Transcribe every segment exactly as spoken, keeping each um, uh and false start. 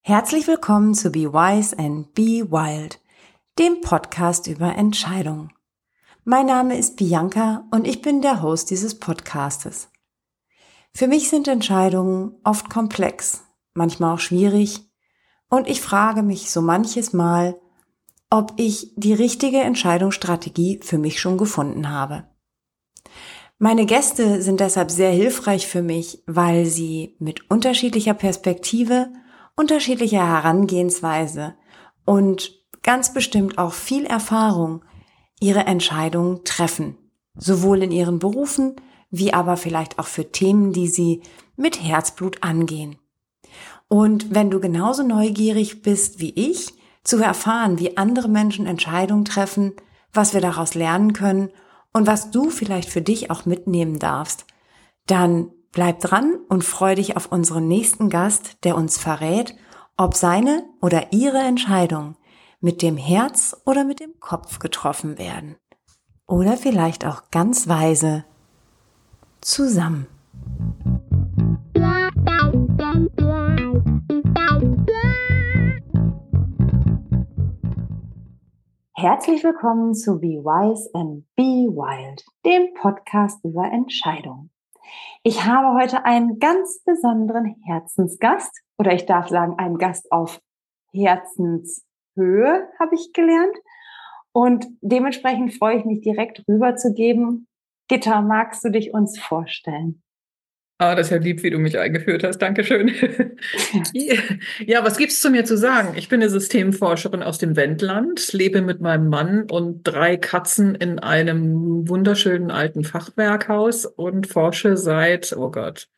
Herzlich willkommen zu Be Wise and Be Wild, dem Podcast über Entscheidungen. Mein Name ist Bianca und ich bin der Host dieses Podcastes. Für mich sind Entscheidungen oft komplex, manchmal auch schwierig und ich frage mich so manches Mal, ob ich die richtige Entscheidungsstrategie für mich schon gefunden habe. Meine Gäste sind deshalb sehr hilfreich für mich, weil sie mit unterschiedlicher Perspektive, unterschiedlicher Herangehensweise und ganz bestimmt auch viel Erfahrung ihre Entscheidungen treffen, sowohl in ihren Berufen wie aber vielleicht auch für Themen, die sie mit Herzblut angehen. Und wenn du genauso neugierig bist wie ich, zu erfahren, wie andere Menschen Entscheidungen treffen, was wir daraus lernen können und was du vielleicht für dich auch mitnehmen darfst, dann bleib dran und freu dich auf unseren nächsten Gast, der uns verrät, ob seine oder ihre Entscheidungen mit dem Herz oder mit dem Kopf getroffen werden. Oder vielleicht auch ganz weise zusammen. Herzlich willkommen zu Be Wise and Be Wild, dem Podcast über Entscheidungen. Ich habe heute einen ganz besonderen Herzensgast, oder ich darf sagen, einen Gast auf Herzenshöhe, habe ich gelernt. Und dementsprechend freue ich mich direkt rüberzugeben. Gitta, magst du dich uns vorstellen? Ah, das ist ja lieb, wie du mich eingeführt hast. Dankeschön. Ja, was gibt's zu mir zu sagen? Ich bin eine Systemforscherin aus dem Wendland, lebe mit meinem Mann und drei Katzen in einem wunderschönen alten Fachwerkhaus und forsche seit, oh Gott,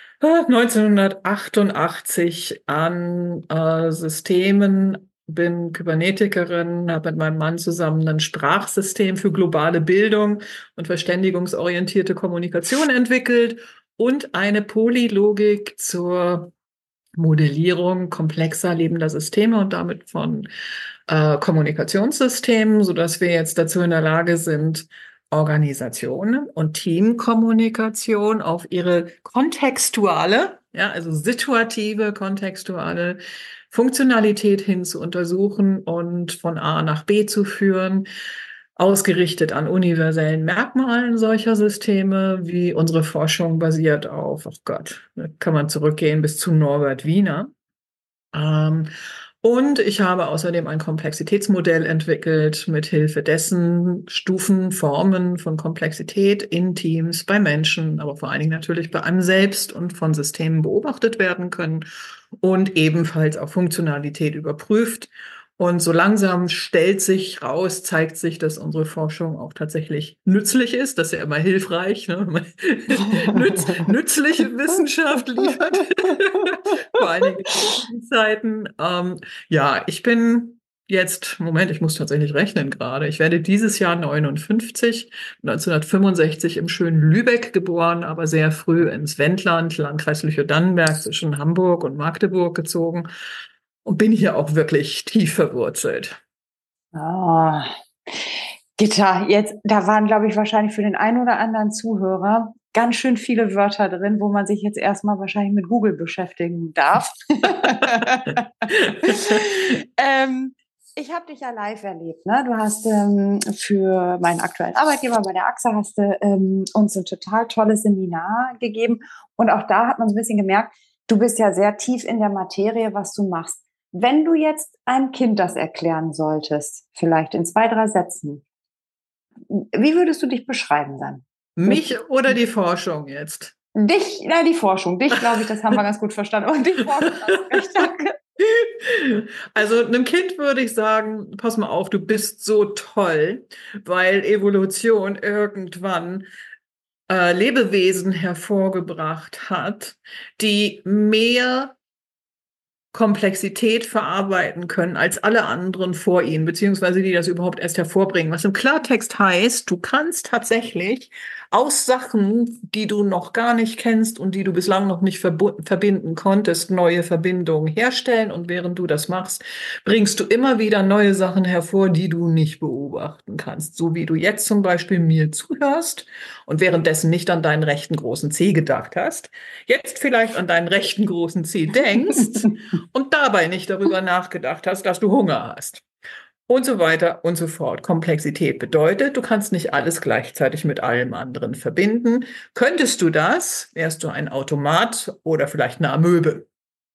neunzehnhundertachtundachtzig an äh, Systemen, bin Kybernetikerin, habe mit meinem Mann zusammen ein Sprachsystem für globale Bildung und verständigungsorientierte Kommunikation entwickelt und eine Polylogik zur Modellierung komplexer lebender Systeme und damit von äh, Kommunikationssystemen, sodass wir jetzt dazu in der Lage sind, Organisationen und Teamkommunikation auf ihre kontextuale, ja, also situative, kontextuale Funktionalität hin zu untersuchen und von A nach B zu führen, ausgerichtet an universellen Merkmalen solcher Systeme, wie unsere Forschung basiert auf, oh Gott, da kann man zurückgehen bis zu Norbert Wiener. Ähm, und ich habe außerdem ein Komplexitätsmodell entwickelt, mit Hilfe dessen Stufen, Formen von Komplexität in Teams, bei Menschen, aber vor allen Dingen natürlich bei einem selbst und von Systemen beobachtet werden können und ebenfalls auch Funktionalität überprüft. Und so langsam stellt sich raus, zeigt sich, dass unsere Forschung auch tatsächlich nützlich ist. Das ist ja immer hilfreich, ne? Nütz, nützliche Wissenschaft liefert. Vor allen Dingen in Zeiten. Ähm, ja, ich bin jetzt, Moment, ich muss tatsächlich rechnen gerade. Ich werde dieses Jahr neunundfünfzig, neunzehnhundertfünfundsechzig im schönen Lübeck geboren, aber sehr früh ins Wendland, Landkreis Lüchow-Dannenberg zwischen Hamburg und Magdeburg gezogen. Und bin hier auch wirklich tief verwurzelt. Oh, Gitta, jetzt, da waren, glaube ich, wahrscheinlich für den einen oder anderen Zuhörer ganz schön viele Wörter drin, wo man sich jetzt erstmal wahrscheinlich mit Google beschäftigen darf. ähm, ich habe dich ja live erlebt, ne? Du hast ähm, für meinen aktuellen Arbeitgeber bei der A X A hast du ähm, uns ein total tolles Seminar gegeben. Und auch da hat man so ein bisschen gemerkt, du bist ja sehr tief in der Materie, was du machst. Wenn du jetzt einem Kind das erklären solltest, vielleicht in zwei, drei Sätzen, wie würdest du dich beschreiben dann? Mich Mit oder die Forschung jetzt? dich, na, die Forschung. Dich, glaube ich, das haben wir ganz gut verstanden. Und die Forschung, hast recht, danke. Also einem Kind würde ich sagen, pass mal auf, du bist so toll, weil Evolution irgendwann äh, Lebewesen hervorgebracht hat, die mehr Komplexität verarbeiten können als alle anderen vor ihnen, beziehungsweise die das überhaupt erst hervorbringen. Was im Klartext heißt, du kannst tatsächlich aus Sachen, die du noch gar nicht kennst und die du bislang noch nicht verbu- verbinden konntest, neue Verbindungen herstellen. Und während du das machst, bringst du immer wieder neue Sachen hervor, die du nicht beobachten kannst. So wie du jetzt zum Beispiel mir zuhörst und währenddessen nicht an deinen rechten großen Zeh gedacht hast, jetzt vielleicht an deinen rechten großen Zeh denkst und dabei nicht darüber nachgedacht hast, dass du Hunger hast. Und so weiter und so fort. Komplexität bedeutet, du kannst nicht alles gleichzeitig mit allem anderen verbinden. Könntest du das, wärst du ein Automat oder vielleicht eine Amöbe.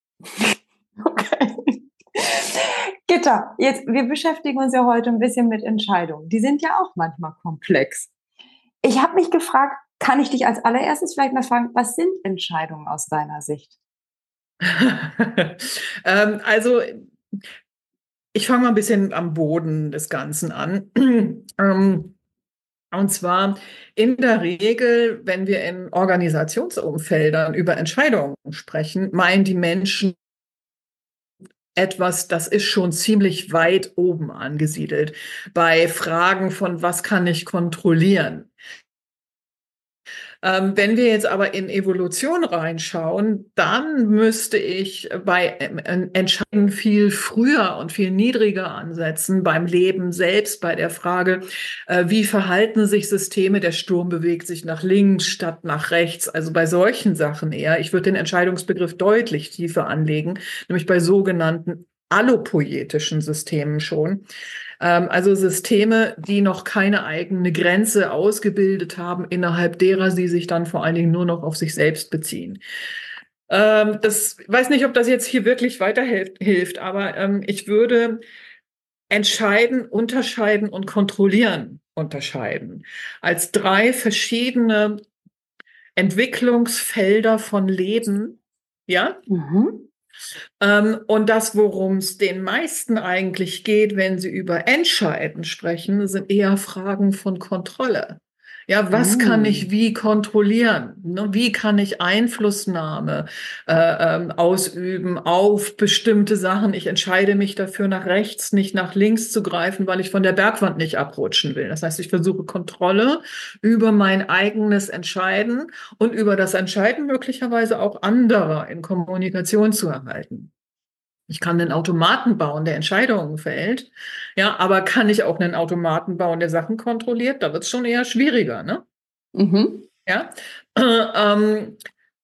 Okay. Gitta, jetzt, wir beschäftigen uns ja heute ein bisschen mit Entscheidungen. Die sind ja auch manchmal komplex. Ich habe mich gefragt, kann ich dich als allererstes vielleicht mal fragen, was sind Entscheidungen aus deiner Sicht? ähm, also, ich fange mal ein bisschen am Boden des Ganzen an. ähm, und zwar in der Regel, wenn wir in Organisationsumfeldern über Entscheidungen sprechen, meinen die Menschen etwas, das ist schon ziemlich weit oben angesiedelt. Bei Fragen von, was kann ich kontrollieren? Ähm, wenn wir jetzt aber in Evolution reinschauen, dann müsste ich bei ähm, Entscheiden viel früher und viel niedriger ansetzen, beim Leben selbst, bei der Frage, äh, wie verhalten sich Systeme, der Sturm bewegt sich nach links statt nach rechts, also bei solchen Sachen eher. Ich würde den Entscheidungsbegriff deutlich tiefer anlegen, nämlich bei sogenannten allopoietischen Systemen schon. Also Systeme, die noch keine eigene Grenze ausgebildet haben, innerhalb derer sie sich dann vor allen Dingen nur noch auf sich selbst beziehen. Ähm, das ich weiß nicht, ob das jetzt hier wirklich weiterhilft, aber ähm, ich würde entscheiden, unterscheiden und kontrollieren unterscheiden als drei verschiedene Entwicklungsfelder von Leben. Ja? Mhm. Ähm, und das, worum es den meisten eigentlich geht, wenn sie über Entscheiden sprechen, sind eher Fragen von Kontrolle. Ja, was kann Mm. ich wie kontrollieren? Ne? Wie kann ich Einflussnahme äh, ähm, ausüben auf bestimmte Sachen? Ich entscheide mich dafür, nach rechts, nicht nach links zu greifen, weil ich von der Bergwand nicht abrutschen will. Das heißt, ich versuche Kontrolle über mein eigenes Entscheiden und über das Entscheiden möglicherweise auch anderer in Kommunikation zu erhalten. Ich kann einen Automaten bauen, der Entscheidungen fällt. Ja, aber kann ich auch einen Automaten bauen, der Sachen kontrolliert? Da wird es schon eher schwieriger, ne? Mhm. Ja. Äh, ähm,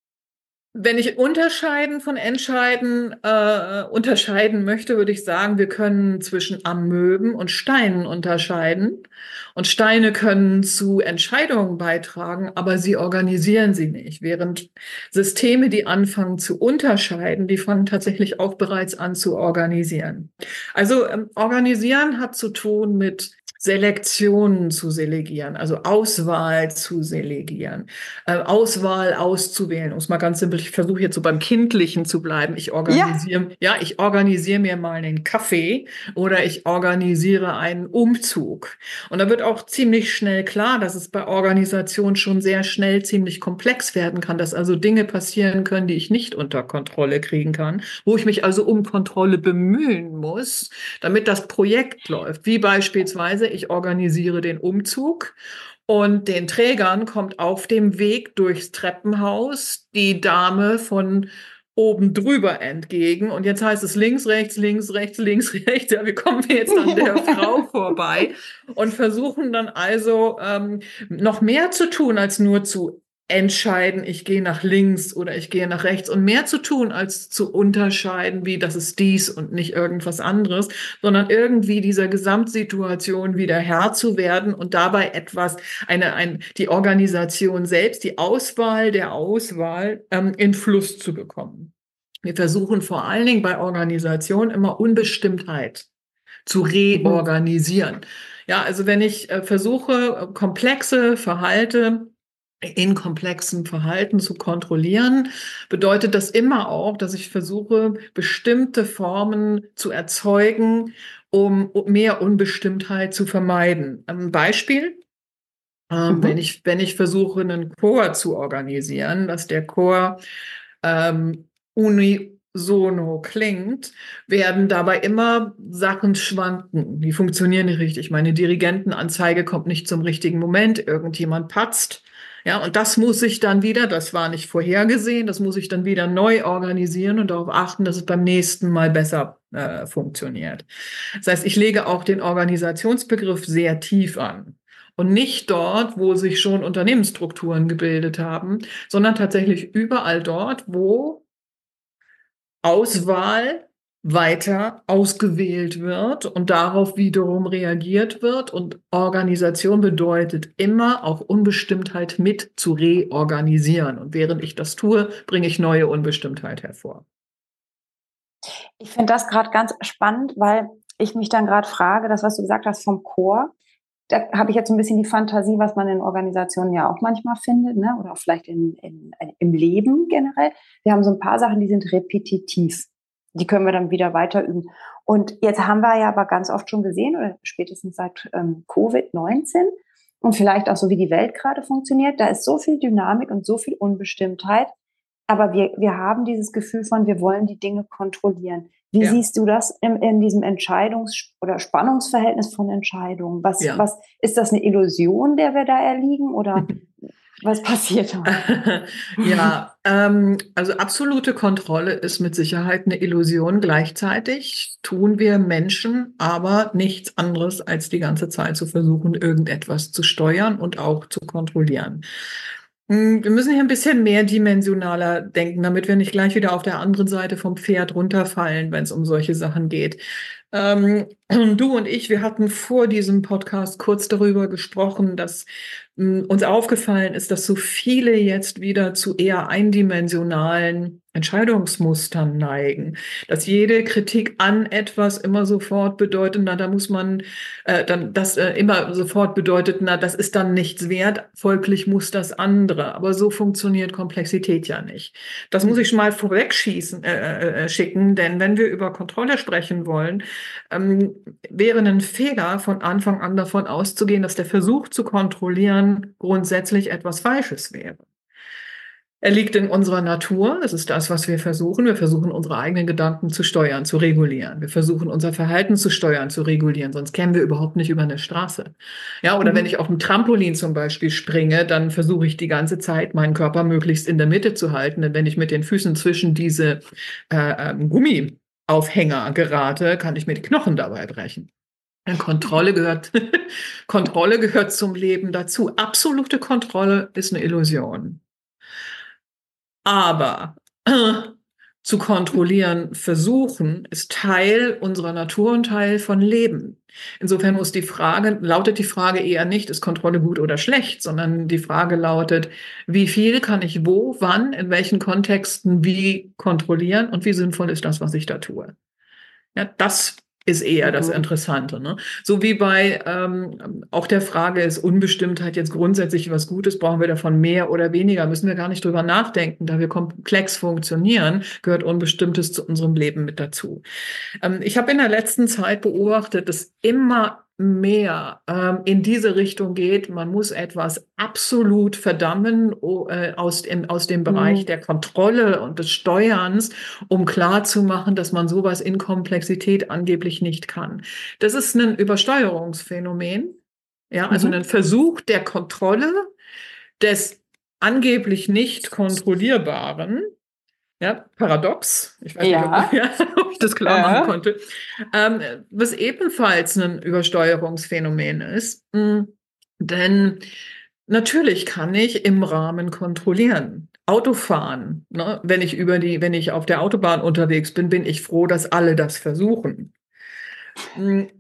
Wenn ich unterscheiden von Entscheiden äh, unterscheiden möchte, würde ich sagen, wir können zwischen Amöben und Steinen unterscheiden. Und Steine können zu Entscheidungen beitragen, aber sie organisieren sie nicht. Während Systeme, die anfangen zu unterscheiden, die fangen tatsächlich auch bereits an zu organisieren. Also ähm, organisieren hat zu tun mit Selektionen zu selegieren, also Auswahl zu selegieren, äh, Auswahl auszuwählen. Um es mal ganz simpel, ich versuche jetzt so beim Kindlichen zu bleiben. Ich Ja. organisiere, ja, ich organisiere mir mal einen Kaffee oder ich organisiere einen Umzug. Und da wird auch ziemlich schnell klar, dass es bei Organisation schon sehr schnell ziemlich komplex werden kann, dass also Dinge passieren können, die ich nicht unter Kontrolle kriegen kann, wo ich mich also um Kontrolle bemühen muss, damit das Projekt läuft. Wie beispielsweise, ich organisiere den Umzug und den Trägern kommt auf dem Weg durchs Treppenhaus die Dame von oben drüber entgegen. Und jetzt heißt es links, rechts, links, rechts, links, rechts. Ja, wie kommen wir jetzt an der Frau vorbei? Und versuchen dann also ähm, noch mehr zu tun, als nur zu entscheiden, ich gehe nach links oder ich gehe nach rechts und mehr zu tun, als zu unterscheiden, wie das ist dies und nicht irgendwas anderes, sondern irgendwie dieser Gesamtsituation wieder Herr zu werden und dabei etwas, eine, ein, die Organisation selbst, die Auswahl der Auswahl ähm, in Fluss zu bekommen. Wir versuchen vor allen Dingen bei Organisation immer Unbestimmtheit zu Mhm. reorganisieren. Ja, also wenn ich äh, versuche, komplexe Verhalte in komplexem Verhalten zu kontrollieren, bedeutet das immer auch, dass ich versuche, bestimmte Formen zu erzeugen, um mehr Unbestimmtheit zu vermeiden. Ein Beispiel, ähm, wenn Mhm. ich, wenn ich versuche, einen Chor zu organisieren, dass der Chor ähm, unisono klingt, werden dabei immer Sachen schwanken. Die funktionieren nicht richtig. Meine Dirigentenanzeige kommt nicht zum richtigen Moment. Irgendjemand patzt. Ja, und das muss ich dann wieder, das war nicht vorhergesehen, das muss ich dann wieder neu organisieren und darauf achten, dass es beim nächsten Mal besser äh, funktioniert. Das heißt, ich lege auch den Organisationsbegriff sehr tief an. Und nicht dort, wo sich schon Unternehmensstrukturen gebildet haben, sondern tatsächlich überall dort, wo Auswahl weiter ausgewählt wird und darauf wiederum reagiert wird. Und Organisation bedeutet immer auch Unbestimmtheit mit zu reorganisieren. Und während ich das tue, bringe ich neue Unbestimmtheit hervor. Ich finde das gerade ganz spannend, weil ich mich dann gerade frage, das, was du gesagt hast vom Chor, da habe ich jetzt ein bisschen die Fantasie, was man in Organisationen ja auch manchmal findet, ne? Oder auch vielleicht in, in, im Leben generell. Wir haben so ein paar Sachen, die sind repetitiv. Die können wir dann wieder weiter üben. Und jetzt haben wir ja aber ganz oft schon gesehen, oder spätestens seit ähm, Covid neunzehn und vielleicht auch so, wie die Welt gerade funktioniert, da ist so viel Dynamik und so viel Unbestimmtheit. Aber wir, wir haben dieses Gefühl von, wir wollen die Dinge kontrollieren. Wie Ja. siehst du das in, in diesem Entscheidungs- oder Spannungsverhältnis von Entscheidungen? Was, Ja. was, ist das eine Illusion, der wir da erliegen, oder was passiert da? Ja, ähm, also absolute Kontrolle ist mit Sicherheit eine Illusion. Gleichzeitig tun wir Menschen aber nichts anderes, als die ganze Zeit zu versuchen, irgendetwas zu steuern und auch zu kontrollieren. Hm, Wir müssen hier ein bisschen mehrdimensionaler denken, damit wir nicht gleich wieder auf der anderen Seite vom Pferd runterfallen, wenn es um solche Sachen geht. Ähm, du und ich, wir hatten vor diesem Podcast kurz darüber gesprochen, dass mh, uns aufgefallen ist, dass so viele jetzt wieder zu eher eindimensionalen Entscheidungsmustern neigen, dass jede Kritik an etwas immer sofort bedeutet, na, da muss man, äh, dann das äh, immer sofort bedeutet, na, das ist dann nichts wert, folglich muss das andere. Aber so funktioniert Komplexität ja nicht. Das muss ich schon mal vorwegschießen, äh, äh, schicken, denn wenn wir über Kontrolle sprechen wollen, ähm, wäre ein Fehler, von Anfang an davon auszugehen, dass der Versuch zu kontrollieren grundsätzlich etwas Falsches wäre. Er liegt in unserer Natur. Das ist das, was wir versuchen. Wir versuchen, unsere eigenen Gedanken zu steuern, zu regulieren. Wir versuchen, unser Verhalten zu steuern, zu regulieren. Sonst kämen wir überhaupt nicht über eine Straße. Ja, oder Mhm. wenn ich auf dem Trampolin zum Beispiel springe, dann versuche ich die ganze Zeit, meinen Körper möglichst in der Mitte zu halten. Denn wenn ich mit den Füßen zwischen diese äh, ähm, Gummiaufhänger gerate, kann ich mir die Knochen dabei brechen. Kontrolle gehört, Kontrolle gehört zum Leben dazu. Absolute Kontrolle ist eine Illusion. Aber äh, zu kontrollieren versuchen, ist Teil unserer Natur und Teil von Leben. Insofern muss die Frage, lautet die Frage eher nicht, ist Kontrolle gut oder schlecht, sondern die Frage lautet, wie viel kann ich wo, wann, in welchen Kontexten wie kontrollieren und wie sinnvoll ist das, was ich da tue. Ja, das ist eher das Mhm. Interessante. Ne? So wie bei ähm, auch der Frage, ist Unbestimmtheit jetzt grundsätzlich was Gutes, brauchen wir davon mehr oder weniger, müssen wir gar nicht drüber nachdenken. Da wir komplex funktionieren, gehört Unbestimmtes zu unserem Leben mit dazu. Ähm, ich habe in der letzten Zeit beobachtet, dass immer mehr ähm, in diese Richtung geht. Man muss etwas absolut verdammen oh, äh, aus, dem, aus dem Bereich Mhm. der Kontrolle und des Steuerns, um klarzumachen, dass man sowas in Komplexität angeblich nicht kann. Das ist ein Übersteuerungsphänomen, ja, also Mhm. ein Versuch der Kontrolle des angeblich nicht kontrollierbaren. Ja, paradox. Ich weiß nicht, ob, Ja. ja, ob ich das klar machen Äh. konnte. Ähm, was ebenfalls ein Übersteuerungsphänomen ist. Mh, denn natürlich kann ich im Rahmen kontrollieren. Autofahren, ne? Wenn ich über die, wenn ich auf der Autobahn unterwegs bin, bin ich froh, dass alle das versuchen. Mh,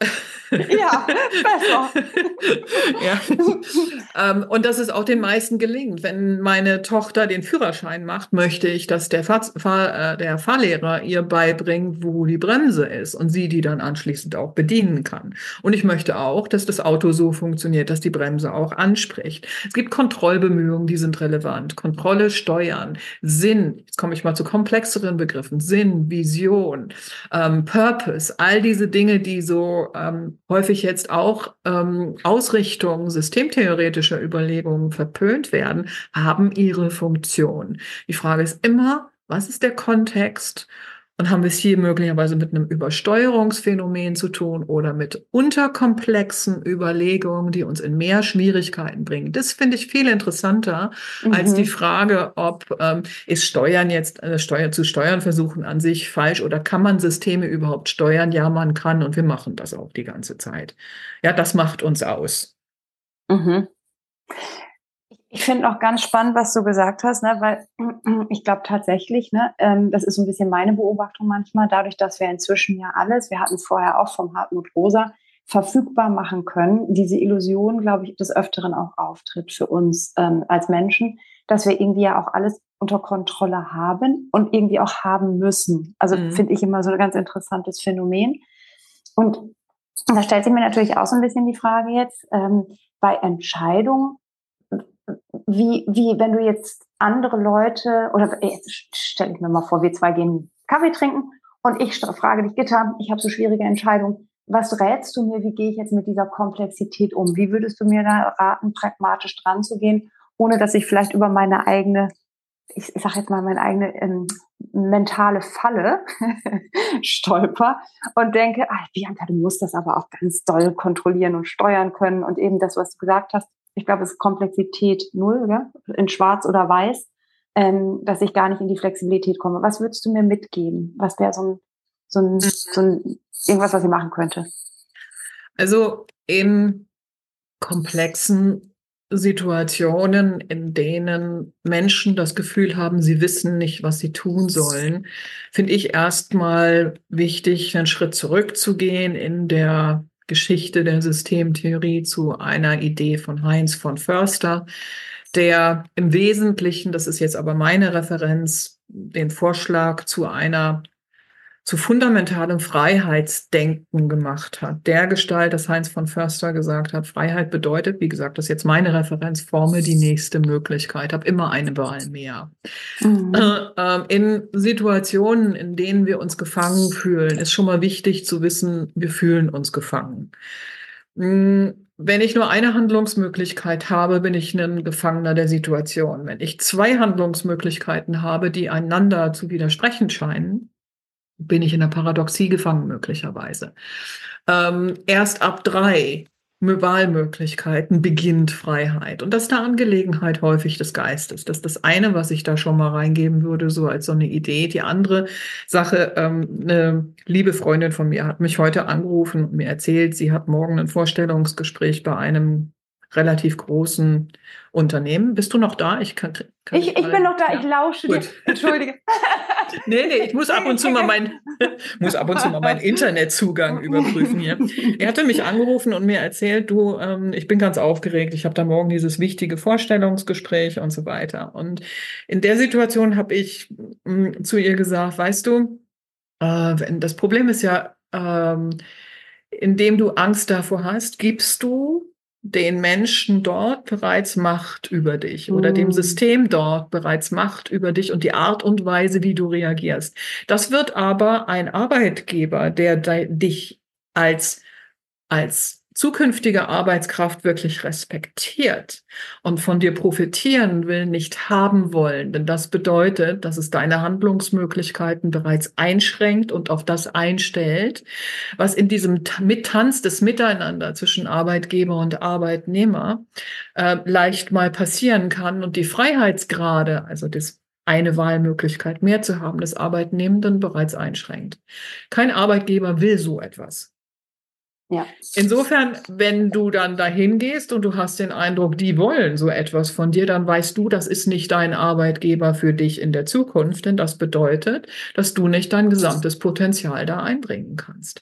Ja, besser. Ja. Ähm, und dass es auch den meisten gelingt. Wenn meine Tochter den Führerschein macht, möchte ich, dass der, Fahr Fahr äh, der Fahrlehrer ihr beibringt, wo die Bremse ist und sie die dann anschließend auch bedienen kann. Und ich möchte auch, dass das Auto so funktioniert, dass die Bremse auch anspricht. Es gibt Kontrollbemühungen, die sind relevant. Kontrolle, Steuern, Sinn. Jetzt komme ich mal zu komplexeren Begriffen. Sinn, Vision, ähm, Purpose, all diese Dinge, die so ähm, häufig jetzt auch ähm, Ausrichtung systemtheoretischer Überlegungen verpönt werden, haben ihre Funktion. Die Frage ist immer, was ist der Kontext? Und haben wir es hier möglicherweise mit einem Übersteuerungsphänomen zu tun oder mit unterkomplexen Überlegungen, die uns in mehr Schwierigkeiten bringen? Das finde ich viel interessanter als die Mhm. Frage, ob ähm, ist Steuern jetzt, äh, Steuer zu steuern versuchen an sich falsch oder kann man Systeme überhaupt steuern? Ja, man kann und wir machen das auch die ganze Zeit. Ja, das macht uns aus. Mhm. Ich finde auch ganz spannend, was du gesagt hast, ne, weil ich glaube tatsächlich, ne, ähm, das ist so ein bisschen meine Beobachtung manchmal, dadurch, dass wir inzwischen ja alles, wir hatten es vorher auch vom Hartmut Rosa, verfügbar machen können, diese Illusion, glaube ich, des Öfteren auch auftritt für uns ähm, als Menschen, dass wir irgendwie ja auch alles unter Kontrolle haben und irgendwie auch haben müssen. Also Mhm. finde ich immer so ein ganz interessantes Phänomen. Und da stellt sich mir natürlich auch so ein bisschen die Frage jetzt, ähm, bei Entscheidungen, wie, wie, wenn du jetzt andere Leute, oder jetzt stelle ich mir mal vor, wir zwei gehen Kaffee trinken und ich frage dich, Gitta, ich habe so schwierige Entscheidungen. Was rätst du mir, wie gehe ich jetzt mit dieser Komplexität um? Wie würdest du mir da raten, pragmatisch dran zu gehen, ohne dass ich vielleicht über meine eigene, ich, ich sage jetzt mal, meine eigene ähm, mentale Falle stolper und denke, ach, Bianca, du musst das aber auch ganz doll kontrollieren und steuern können und eben das, was du gesagt hast, ich glaube, es ist Komplexität null, ja? In schwarz oder weiß, ähm, dass ich gar nicht in die Flexibilität komme. Was würdest du mir mitgeben? Was wäre so ein, so ein, so ein, irgendwas, was ich machen könnte? Also in komplexen Situationen, in denen Menschen das Gefühl haben, sie wissen nicht, was sie tun sollen, finde ich erstmal wichtig, einen Schritt zurückzugehen in der Geschichte der Systemtheorie zu einer Idee von Heinz von Förster, der im Wesentlichen, das ist jetzt aber meine Referenz, den Vorschlag zu einer zu fundamentalem Freiheitsdenken gemacht hat. Der Gestalt, dass Heinz von Förster gesagt hat, Freiheit bedeutet, wie gesagt, das ist jetzt meine Referenz, forme die nächste Möglichkeit, habe immer eine Wahl mehr. Mhm. Äh, in Situationen, in denen wir uns gefangen fühlen, ist schon mal wichtig zu wissen, wir fühlen uns gefangen. Wenn ich nur eine Handlungsmöglichkeit habe, bin ich ein Gefangener der Situation. Wenn ich zwei Handlungsmöglichkeiten habe, die einander zu widersprechen scheinen, bin ich in der Paradoxie gefangen möglicherweise. Ähm, erst ab drei Wahlmöglichkeiten beginnt Freiheit. Und das ist eine Angelegenheit häufig des Geistes. Das ist das eine, was ich da schon mal reingeben würde, so als so eine Idee. Die andere Sache, ähm, eine liebe Freundin von mir hat mich heute angerufen und mir erzählt, sie hat morgen ein Vorstellungsgespräch bei einem relativ großen Unternehmen. Bist du noch da? Ich kann, kann Ich, ich bin noch da, ja. Ich lausche dir. Entschuldige. Nee, nee, ich muss ab und zu mal mein, muss ab und zu mal meinen Internetzugang überprüfen hier. Er hatte mich angerufen und mir erzählt, du, ähm, ich bin ganz aufgeregt, ich habe da morgen dieses wichtige Vorstellungsgespräch und so weiter. Und in der Situation habe ich mh, zu ihr gesagt, weißt du, äh, das Problem ist ja, ähm, indem du Angst davor hast, gibst du den Menschen dort bereits Macht über dich oder dem System dort bereits Macht über dich und die Art und Weise, wie du reagierst. Das wird aber ein Arbeitgeber, der dich als, als zukünftige Arbeitskraft wirklich respektiert und von dir profitieren will, nicht haben wollen. Denn das bedeutet, dass es deine Handlungsmöglichkeiten bereits einschränkt und auf das einstellt, was in diesem Mittanz des Miteinander zwischen Arbeitgeber und Arbeitnehmer äh, leicht mal passieren kann und die Freiheitsgrade, also das eine Wahlmöglichkeit mehr zu haben, des Arbeitnehmenden bereits einschränkt. Kein Arbeitgeber will so etwas. Ja. Insofern, wenn du dann dahin gehst und du hast den Eindruck, die wollen so etwas von dir, dann weißt du, das ist nicht dein Arbeitgeber für dich in der Zukunft, denn das bedeutet, dass du nicht dein gesamtes Potenzial da einbringen kannst.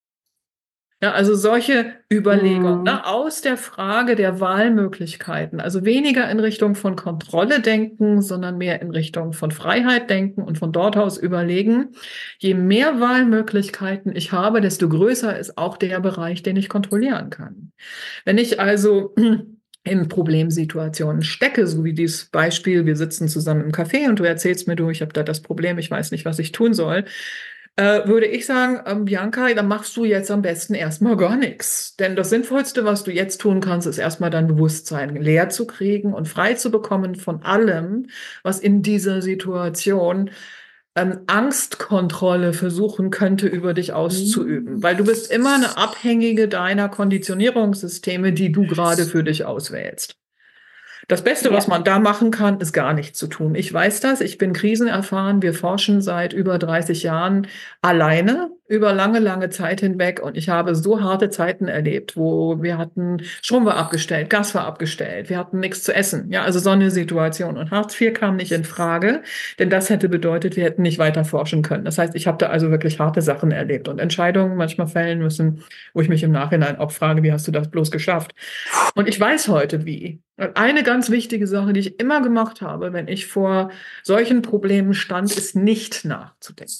Ja, also solche Überlegungen, mm. ne, aus der Frage der Wahlmöglichkeiten, also weniger in Richtung von Kontrolle denken, sondern mehr in Richtung von Freiheit denken und von dort aus überlegen, je mehr Wahlmöglichkeiten ich habe, desto größer ist auch der Bereich, den ich kontrollieren kann. Wenn ich also in Problemsituationen stecke, so wie dieses Beispiel, wir sitzen zusammen im Café und du erzählst mir, du, ich habe da das Problem, ich weiß nicht, was ich tun soll, Äh, würde ich sagen, ähm, Bianca, dann machst du jetzt am besten erstmal gar nichts. Denn das Sinnvollste, was du jetzt tun kannst, ist erstmal dein Bewusstsein leer zu kriegen und frei zu bekommen von allem, was in dieser Situation ähm, Angstkontrolle versuchen könnte, über dich auszuüben. Mhm. Weil du bist immer eine Abhängige deiner Konditionierungssysteme, die du gerade für dich auswählst. Das Beste, ja. was man da machen kann, ist gar nichts zu tun. Ich weiß das, ich bin krisenerfahren, wir forschen seit über dreißig Jahren alleine über lange, lange Zeit hinweg. Und ich habe so harte Zeiten erlebt, wo wir hatten, Strom war abgestellt, Gas war abgestellt, wir hatten nichts zu essen. Ja, also so eine Situation. Und Hartz vier kam nicht in Frage, denn das hätte bedeutet, wir hätten nicht weiter forschen können. Das heißt, ich habe da also wirklich harte Sachen erlebt und Entscheidungen manchmal fällen müssen, wo ich mich im Nachhinein auch frage, wie hast du das bloß geschafft? Und ich weiß heute wie. Und eine ganz wichtige Sache, die ich immer gemacht habe, wenn ich vor solchen Problemen stand, ist nicht nachzudenken.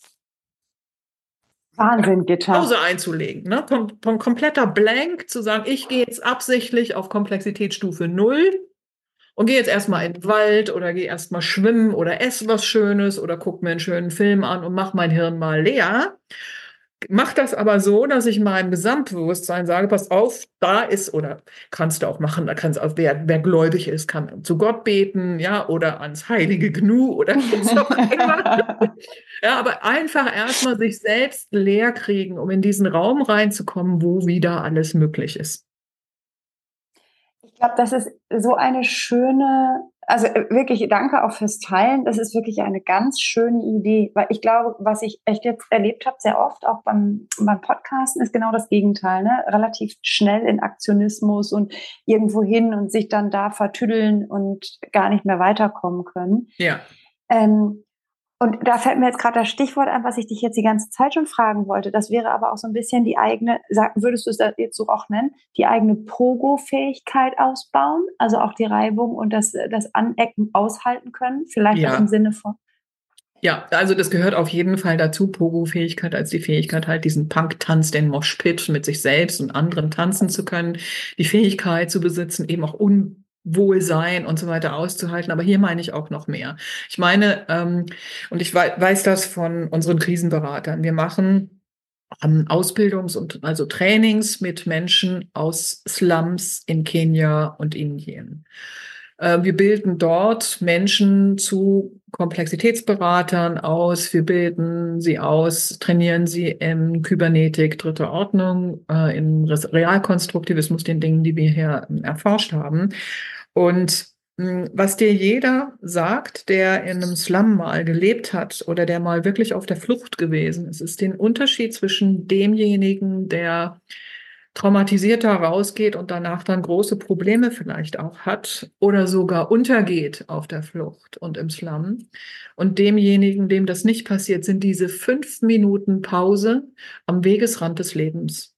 Wahnsinn, Gitta. Pause einzulegen, ne? Kom kom kompletter Blank, zu sagen, ich gehe jetzt absichtlich auf Komplexitätsstufe null und gehe jetzt erstmal in den Wald oder gehe erstmal schwimmen oder esse was Schönes oder gucke mir einen schönen Film an und mache mein Hirn mal leer. Mach das aber so, dass ich meinem Gesamtbewusstsein sage, pass auf, da ist, oder kannst du auch machen, da kannst auch, wer, wer gläubig ist, kann zu Gott beten, ja, oder ans heilige Gnu oder was auch immer. Ja, aber einfach erstmal sich selbst leer kriegen, um in diesen Raum reinzukommen, wo wieder alles möglich ist. Ich glaube, das ist so eine schöne, also wirklich danke auch fürs Teilen. Das ist wirklich eine ganz schöne Idee, weil ich glaube, was ich echt jetzt erlebt habe, sehr oft auch beim, beim Podcasten, ist genau das Gegenteil, ne? Relativ schnell in Aktionismus und irgendwo hin und sich dann da vertüddeln und gar nicht mehr weiterkommen können. Ja. Ähm, Und da fällt mir jetzt gerade das Stichwort ein, was ich dich jetzt die ganze Zeit schon fragen wollte. Das wäre aber auch so ein bisschen die eigene, sag, würdest du es da jetzt so auch nennen, die eigene Pogo-Fähigkeit ausbauen? Also auch die Reibung und das, das Anecken aushalten können? Vielleicht Ja. auch im Sinne von... Ja, also das gehört auf jeden Fall dazu, Pogo-Fähigkeit als die Fähigkeit, halt diesen Punk-Tanz, den Moshpit mit sich selbst und anderen tanzen zu können, die Fähigkeit zu besitzen, eben auch Unwohlsein und so weiter auszuhalten. Aber hier meine ich auch noch mehr. Ich meine, ähm, und ich we weiß das von unseren Krisenberatern, wir machen ähm, Ausbildungs- und also Trainings mit Menschen aus Slums in Kenia und Indien. Wir bilden dort Menschen zu Komplexitätsberatern aus. Wir bilden sie aus, trainieren sie in Kybernetik, dritte Ordnung, äh, in Realkonstruktivismus, den Dingen, die wir hier äh, erforscht haben. Und mh, was dir jeder sagt, der in einem Slum mal gelebt hat oder der mal wirklich auf der Flucht gewesen ist, ist den Unterschied zwischen demjenigen, der traumatisierter rausgeht und danach dann große Probleme vielleicht auch hat oder sogar untergeht auf der Flucht und im Slum. Und demjenigen, dem das nicht passiert, sind diese fünf Minuten Pause am Wegesrand des Lebens.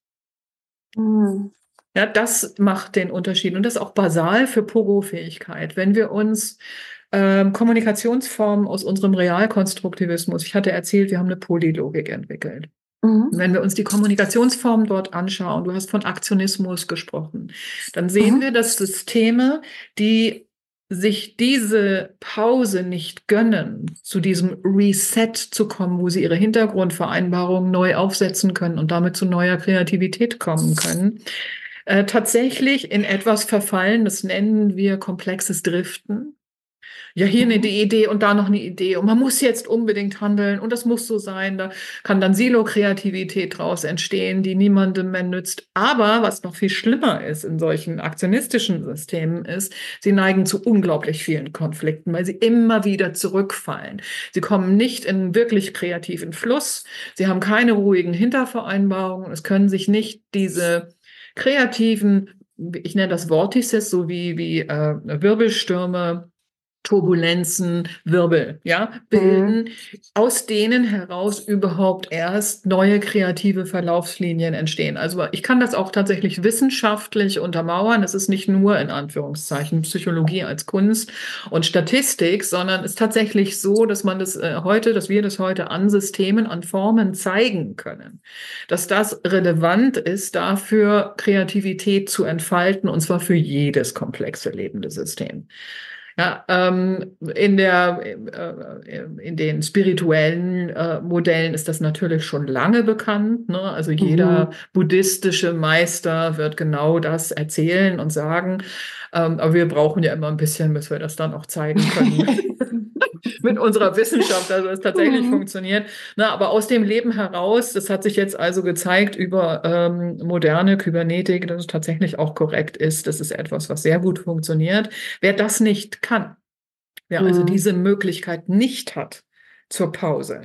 Mhm. Ja, das macht den Unterschied. Und das ist auch basal für Pogo-Fähigkeit. Wenn wir uns ähm, Kommunikationsformen aus unserem Realkonstruktivismus, ich hatte erzählt, wir haben eine Polylogik entwickelt. Wenn wir uns die Kommunikationsformen dort anschauen, du hast von Aktionismus gesprochen, dann sehen mhm. wir, dass Systeme, die sich diese Pause nicht gönnen, zu diesem Reset zu kommen, wo sie ihre Hintergrundvereinbarungen neu aufsetzen können und damit zu neuer Kreativität kommen können, äh, tatsächlich in etwas verfallen, das nennen wir komplexes Driften. Ja, hier eine Idee und da noch eine Idee und man muss jetzt unbedingt handeln und das muss so sein. Da kann dann Silo-Kreativität draus entstehen, die niemandem mehr nützt. Aber was noch viel schlimmer ist in solchen aktionistischen Systemen ist, sie neigen zu unglaublich vielen Konflikten, weil sie immer wieder zurückfallen. Sie kommen nicht in wirklich kreativen Fluss. Sie haben keine ruhigen Hintervereinbarungen. Es können sich nicht diese kreativen, ich nenne das Vortices, so wie, wie äh, Wirbelstürme, Turbulenzen, Wirbel, ja, bilden, mhm. aus denen heraus überhaupt erst neue kreative Verlaufslinien entstehen. Also ich kann das auch tatsächlich wissenschaftlich untermauern. Es ist nicht nur in Anführungszeichen Psychologie als Kunst und Statistik, sondern es ist tatsächlich so, dass man das äh, heute, dass wir das heute an Systemen, an Formen zeigen können, dass das relevant ist, dafür Kreativität zu entfalten, und zwar für jedes komplexe lebende System. Ja, ähm, in der, äh, in den spirituellen äh, Modellen ist das natürlich schon lange bekannt, ne? Also jeder mhm. buddhistische Meister wird genau das erzählen und sagen. Ähm, aber wir brauchen ja immer ein bisschen, bis wir das dann auch zeigen können. Mit unserer Wissenschaft, also es tatsächlich mhm. funktioniert. Na, aber aus dem Leben heraus, das hat sich jetzt also gezeigt über ähm, moderne Kybernetik, dass es tatsächlich auch korrekt ist. Das ist etwas, was sehr gut funktioniert. Wer das nicht kann, wer mhm. also diese Möglichkeit nicht hat zur Pause,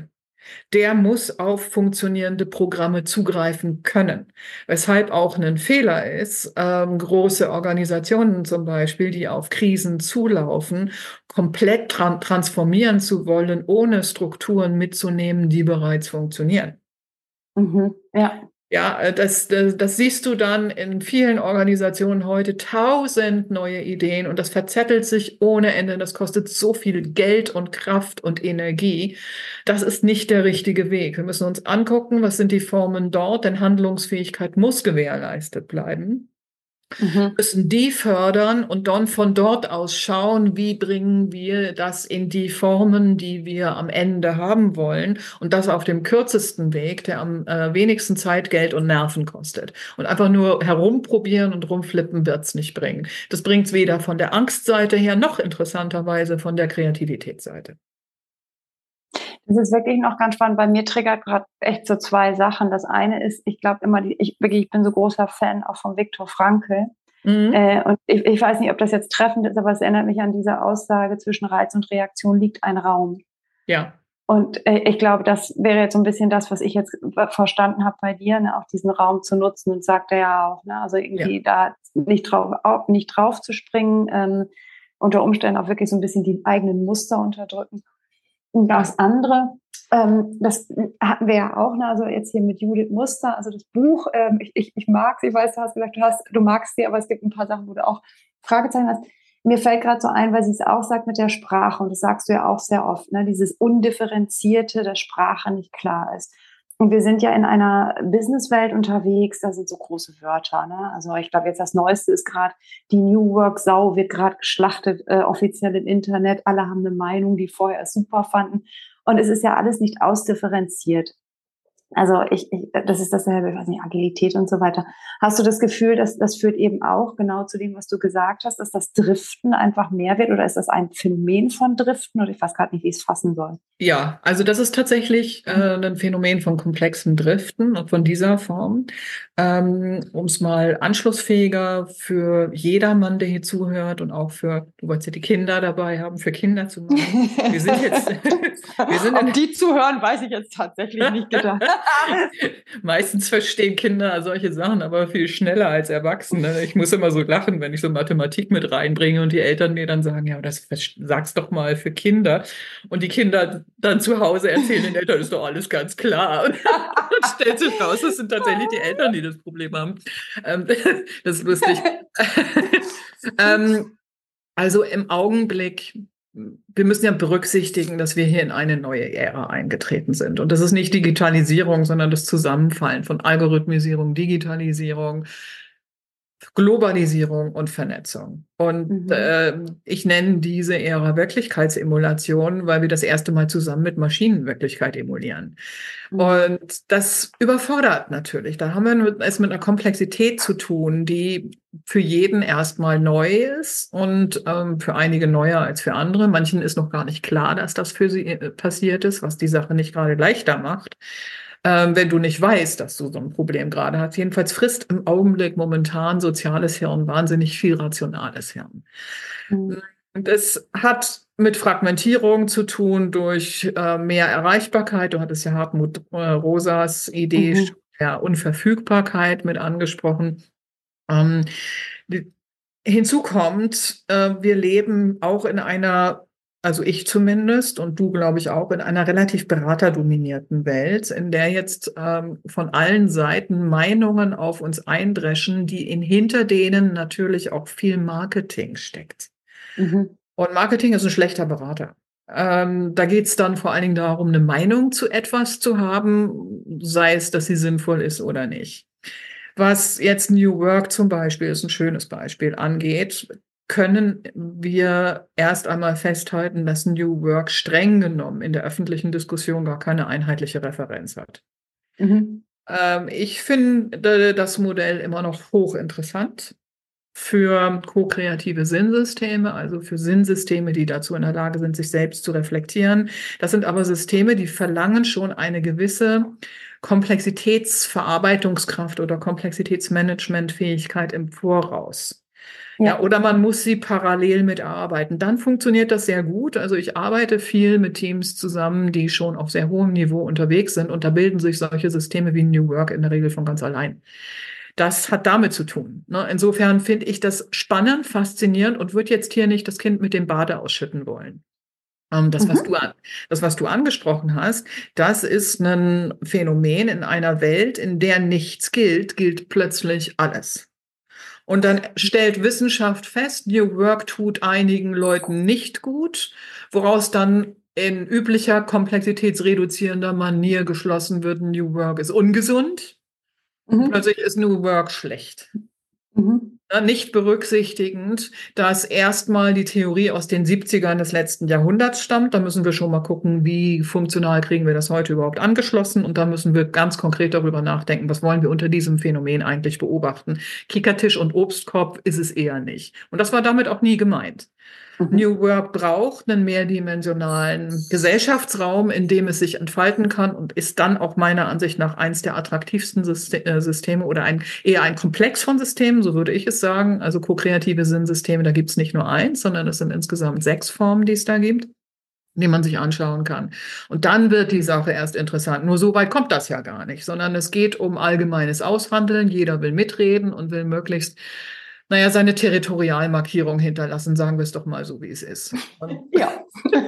der muss auf funktionierende Programme zugreifen können. Weshalb auch ein Fehler ist, ähm, große Organisationen zum Beispiel, die auf Krisen zulaufen, komplett tra- transformieren zu wollen, ohne Strukturen mitzunehmen, die bereits funktionieren. Mhm. Ja. Ja, das, das, das siehst du dann in vielen Organisationen heute, tausend neue Ideen und das verzettelt sich ohne Ende. Das kostet so viel Geld und Kraft und Energie. Das ist nicht der richtige Weg. Wir müssen uns angucken, was sind die Formen dort, denn Handlungsfähigkeit muss gewährleistet bleiben. Mhm. Müssen die fördern und dann von dort aus schauen, wie bringen wir das in die Formen, die wir am Ende haben wollen und das auf dem kürzesten Weg, der am äh, wenigsten Zeit, Geld und Nerven kostet. Und einfach nur herumprobieren und rumflippen wird's nicht bringen. Das bringt's weder von der Angstseite her noch interessanterweise von der Kreativitätsseite. Das ist wirklich noch ganz spannend. Bei mir triggert gerade echt so zwei Sachen. Das eine ist, ich glaube immer, die, ich wirklich, ich bin so großer Fan auch von Viktor Frankl. Mhm. Äh, und ich, ich weiß nicht, ob das jetzt treffend ist, aber es erinnert mich an diese Aussage, zwischen Reiz und Reaktion liegt ein Raum. Ja. Und äh, ich glaube, das wäre jetzt so ein bisschen das, was ich jetzt verstanden habe bei dir, ne, auch diesen Raum zu nutzen. Und sagt er ja auch, ne, also irgendwie Ja. da nicht drauf, auch nicht drauf zu springen, ähm, unter Umständen auch wirklich so ein bisschen die eigenen Muster unterdrücken. Und das andere, ähm, das hatten wir ja auch, ne, also jetzt hier mit Judith Muster, also das Buch, ähm, ich, ich, ich mag sie, ich weiß, du hast gesagt, du hast, du magst sie, aber es gibt ein paar Sachen, wo du auch Fragezeichen hast. Mir fällt gerade so ein, weil sie es auch sagt mit der Sprache, und das sagst du ja auch sehr oft, ne, dieses Undifferenzierte, dass Sprache nicht klar ist. Und wir sind ja in einer Businesswelt unterwegs, da sind so große Wörter, ne? Also ich glaube, jetzt das Neueste ist gerade, die New Work-Sau wird gerade geschlachtet, äh, offiziell im Internet. Alle haben eine Meinung, die vorher es super fanden. Und es ist ja alles nicht ausdifferenziert. Also ich, ich, das ist dasselbe, ich weiß nicht, Agilität und so weiter. Hast du das Gefühl, dass das führt eben auch genau zu dem, was du gesagt hast, dass das Driften einfach mehr wird, oder ist das ein Phänomen von Driften, oder ich weiß gerade nicht, wie ich es fassen soll? Ja, also das ist tatsächlich äh, ein Phänomen von komplexen Driften und von dieser Form. Ähm, um es mal anschlussfähiger für jedermann, der hier zuhört, und auch für, du wolltest ja die Kinder dabei haben, für Kinder zu machen. Wir sind jetzt, wir sind in, Ob die zuhören, weiß ich jetzt tatsächlich nicht gedacht. Meistens verstehen Kinder solche Sachen aber viel schneller als Erwachsene. Ich muss immer so lachen, wenn ich so Mathematik mit reinbringe und die Eltern mir dann sagen, ja, das sag's doch mal für Kinder. Und die Kinder dann zu Hause erzählen den Eltern, ist doch alles ganz klar. Und dann stellt sich raus, das sind tatsächlich die Eltern, die das Problem haben. Ähm, das ist lustig. ähm, also im Augenblick, wir müssen ja berücksichtigen, dass wir hier in eine neue Ära eingetreten sind. Und das ist nicht Digitalisierung, sondern das Zusammenfallen von Algorithmisierung, Digitalisierung, Globalisierung und Vernetzung. Und Mhm. äh, ich nenne diese Ära Wirklichkeitsemulation, weil wir das erste Mal zusammen mit Maschinen Wirklichkeit emulieren. Mhm. Und das überfordert natürlich. Da haben wir es mit einer Komplexität zu tun, die für jeden erstmal neu ist und ähm, für einige neuer als für andere. Manchen ist noch gar nicht klar, dass das für sie äh, passiert ist, was die Sache nicht gerade leichter macht. Ähm, wenn du nicht weißt, dass du so ein Problem gerade hast. Jedenfalls frisst im Augenblick momentan soziales Hirn wahnsinnig viel rationales Hirn. Mhm. Und es hat mit Fragmentierung zu tun durch äh, mehr Erreichbarkeit. Du hattest ja Hartmut äh, Rosas Idee Mhm. der Unverfügbarkeit mit angesprochen. Ähm, die, hinzu kommt, äh, wir leben auch in einer, also ich zumindest und du, glaube ich, auch in einer relativ beraterdominierten Welt, in der jetzt ähm, von allen Seiten Meinungen auf uns eindreschen, die in hinter denen natürlich auch viel Marketing steckt. Mhm. Und Marketing ist ein schlechter Berater. Ähm, da geht es dann vor allen Dingen darum, eine Meinung zu etwas zu haben, sei es, dass sie sinnvoll ist oder nicht. Was jetzt New Work zum Beispiel ist ein schönes Beispiel angeht, können wir erst einmal festhalten, dass New Work streng genommen in der öffentlichen Diskussion gar keine einheitliche Referenz hat. Mhm. Ähm, ich finde das Modell immer noch hochinteressant für ko-kreative Sinnsysteme, also für Sinnsysteme, die dazu in der Lage sind, sich selbst zu reflektieren. Das sind aber Systeme, die verlangen schon eine gewisse Komplexitätsverarbeitungskraft oder Komplexitätsmanagementfähigkeit im Voraus. Ja, oder man muss sie parallel mitarbeiten. Dann funktioniert das sehr gut. Also ich arbeite viel mit Teams zusammen, die schon auf sehr hohem Niveau unterwegs sind. Und da bilden sich solche Systeme wie New Work in der Regel von ganz allein. Das hat damit zu tun. Ne? Insofern finde ich das spannend, faszinierend und würde jetzt hier nicht das Kind mit dem Bade ausschütten wollen. Ähm, das, was Mhm. du, an- das, was du angesprochen hast, das ist ein Phänomen in einer Welt, in der nichts gilt, gilt plötzlich alles. Und dann stellt Wissenschaft fest, New Work tut einigen Leuten nicht gut, woraus dann in üblicher komplexitätsreduzierender Manier geschlossen wird, New Work ist ungesund und Mhm. plötzlich ist New Work schlecht. Mhm. Ja, nicht berücksichtigend, dass erstmal die Theorie aus den siebzigern des letzten Jahrhunderts stammt. Da müssen wir schon mal gucken, wie funktional kriegen wir das heute überhaupt angeschlossen. Und da müssen wir ganz konkret darüber nachdenken, was wollen wir unter diesem Phänomen eigentlich beobachten. Kickertisch und Obstkorb ist es eher nicht. Und das war damit auch nie gemeint. Mhm. New Work braucht einen mehrdimensionalen Gesellschaftsraum, in dem es sich entfalten kann und ist dann auch meiner Ansicht nach eins der attraktivsten Syste- äh, Systeme oder ein, eher ein Komplex von Systemen, so würde ich es sagen. Also ko-kreative Sinnsysteme, da gibt es nicht nur eins, sondern es sind insgesamt sechs Formen, die es da gibt, die man sich anschauen kann. Und dann wird die Sache erst interessant. Nur so weit kommt das ja gar nicht, sondern es geht um allgemeines Aushandeln. Jeder will mitreden und will möglichst, naja, seine Territorialmarkierung hinterlassen, sagen wir es doch mal so, wie es ist. Und, Ja.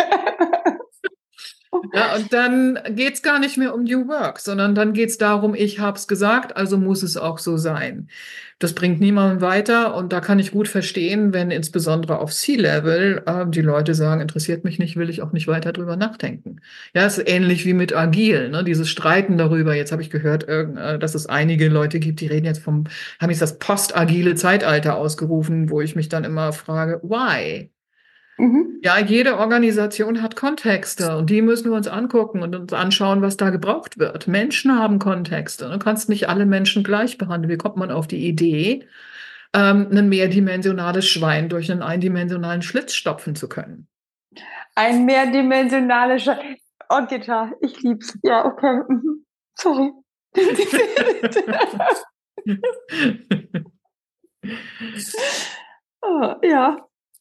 ja, und dann geht es gar nicht mehr um New Work, sondern dann geht es darum, ich habe es gesagt, also muss es auch so sein. Das bringt niemanden weiter und da kann ich gut verstehen, wenn insbesondere auf C-Level äh, die Leute sagen, interessiert mich nicht, will ich auch nicht weiter drüber nachdenken. Ja, es ist ähnlich wie mit Agil, ne? Dieses Streiten darüber. Jetzt habe ich gehört, irgend- äh, dass es einige Leute gibt, die reden jetzt vom, haben jetzt das post-agile Zeitalter ausgerufen, wo ich mich dann immer frage, why? Mhm. Ja, jede Organisation hat Kontexte und die müssen wir uns angucken und uns anschauen, was da gebraucht wird. Menschen haben Kontexte. Du kannst nicht alle Menschen gleich behandeln. Wie kommt man auf die Idee, ähm, ein mehrdimensionales Schwein durch einen eindimensionalen Schlitz stopfen zu können? Ein mehrdimensionales Sch Oh, Gitter, ich lieb's. Ja, okay. Mhm. Sorry. Oh, ja,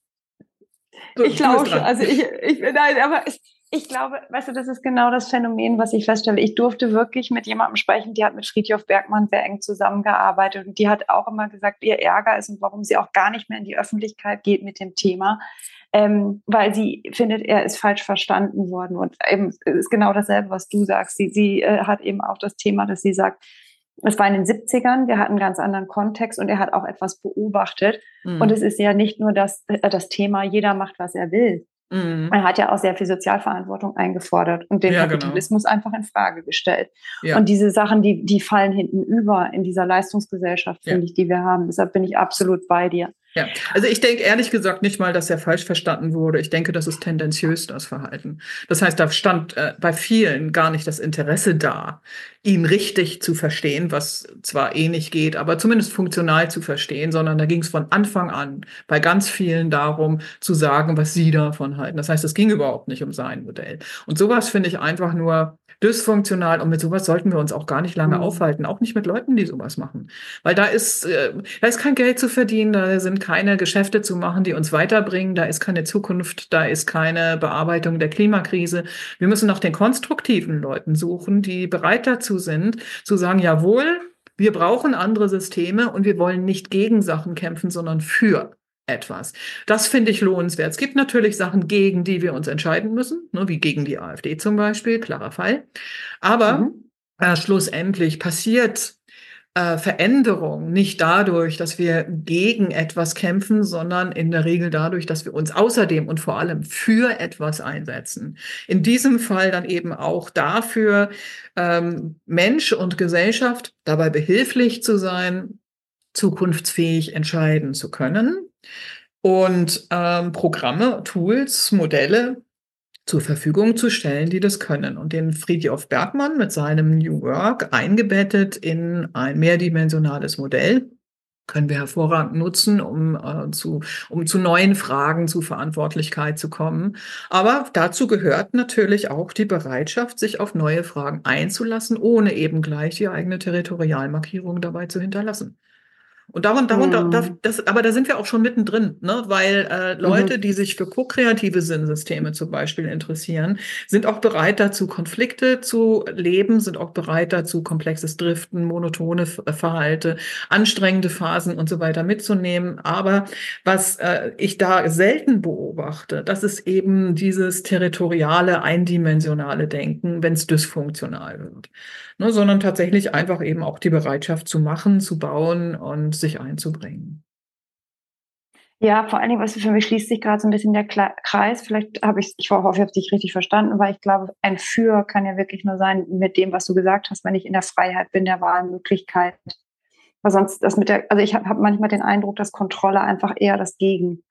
So, ich du bist lausche. dran. Also ich, ich, nein, aber ich, ich glaube, weißt du, das ist genau das Phänomen, was ich feststelle. Ich durfte wirklich mit jemandem sprechen, die hat mit Frithjof Bergmann sehr eng zusammengearbeitet und die hat auch immer gesagt, ihr Ärger ist und warum sie auch gar nicht mehr in die Öffentlichkeit geht mit dem Thema, ähm, weil sie findet, er ist falsch verstanden worden und eben es ist genau dasselbe, was du sagst. Sie, sie äh, hat eben auch das Thema, dass sie sagt, es war in den siebzigern, wir hatten einen ganz anderen Kontext und er hat auch etwas beobachtet. Und Mhm. es ist ja nicht nur das, äh, das Thema, jeder macht, was er will. Mhm. Er hat ja auch sehr viel Sozialverantwortung eingefordert und den Ja, genau. Kapitalismus einfach in Frage gestellt. Und Ja. diese Sachen, die, die fallen hinten über in dieser Leistungsgesellschaft, Ja. finde ich, die wir haben. Deshalb bin ich absolut bei dir. Ja, also ich denke ehrlich gesagt nicht mal, dass er falsch verstanden wurde. Ich denke, das ist tendenziös, das Verhalten. Das heißt, da stand äh, bei vielen gar nicht das Interesse da, ihn richtig zu verstehen, was zwar eh nicht geht, aber zumindest funktional zu verstehen, sondern da ging es von Anfang an bei ganz vielen darum, zu sagen, was sie davon halten. Das heißt, es ging überhaupt nicht um sein Modell. Und sowas finde ich einfach nur dysfunktional und mit sowas sollten wir uns auch gar nicht lange Mhm. aufhalten, auch nicht mit Leuten, die sowas machen. Weil da ist, äh, da ist kein Geld zu verdienen, da sind keine Geschäfte zu machen, die uns weiterbringen, da ist keine Zukunft, da ist keine Bearbeitung der Klimakrise. Wir müssen nach den konstruktiven Leuten suchen, die bereit dazu sind, zu sagen, jawohl, wir brauchen andere Systeme und wir wollen nicht gegen Sachen kämpfen, sondern für etwas. Das finde ich lohnenswert. Es gibt natürlich Sachen, gegen die wir uns entscheiden müssen, ne, wie gegen die AfD zum Beispiel, klarer Fall. Aber Mhm. äh, schlussendlich passiert äh, Veränderung nicht dadurch, dass wir gegen etwas kämpfen, sondern in der Regel dadurch, dass wir uns außerdem und vor allem für etwas einsetzen. In diesem Fall dann eben auch dafür, ähm, Mensch und Gesellschaft dabei behilflich zu sein, zukunftsfähig entscheiden zu können und ähm, Programme, Tools, Modelle zur Verfügung zu stellen, die das können. Und den Frithjof Bergmann mit seinem New Work eingebettet in ein mehrdimensionales Modell können wir hervorragend nutzen, um, äh, zu, um zu neuen Fragen zu Verantwortlichkeit zu kommen. Aber dazu gehört natürlich auch die Bereitschaft, sich auf neue Fragen einzulassen, ohne eben gleich die eigene Territorialmarkierung dabei zu hinterlassen. Und darum, darunter, da, Mhm. das, aber da sind wir auch schon mittendrin, ne? Weil äh, Leute, Mhm. die sich für ko-kreative Sinnsysteme zum Beispiel interessieren, sind auch bereit dazu, Konflikte zu leben, sind auch bereit dazu, komplexes Driften, monotone F- Verhalte, anstrengende Phasen und so weiter mitzunehmen. Aber was äh, ich da selten beobachte, das ist eben dieses territoriale, eindimensionale Denken, wenn es dysfunktional wird. Ne, sondern tatsächlich einfach eben auch die Bereitschaft zu machen, zu bauen und sich einzubringen. Ja, vor allen Dingen, was für mich schließt sich gerade so ein bisschen der Kle- Kreis. Vielleicht habe ich, ich hoffe, ich habe dich richtig verstanden, weil ich glaube, ein Für kann ja wirklich nur sein mit dem, was du gesagt hast, wenn ich in der Freiheit bin, der Wahlmöglichkeit. Weil sonst das mit der, also ich habe hab manchmal den Eindruck, dass Kontrolle einfach eher das Gegen,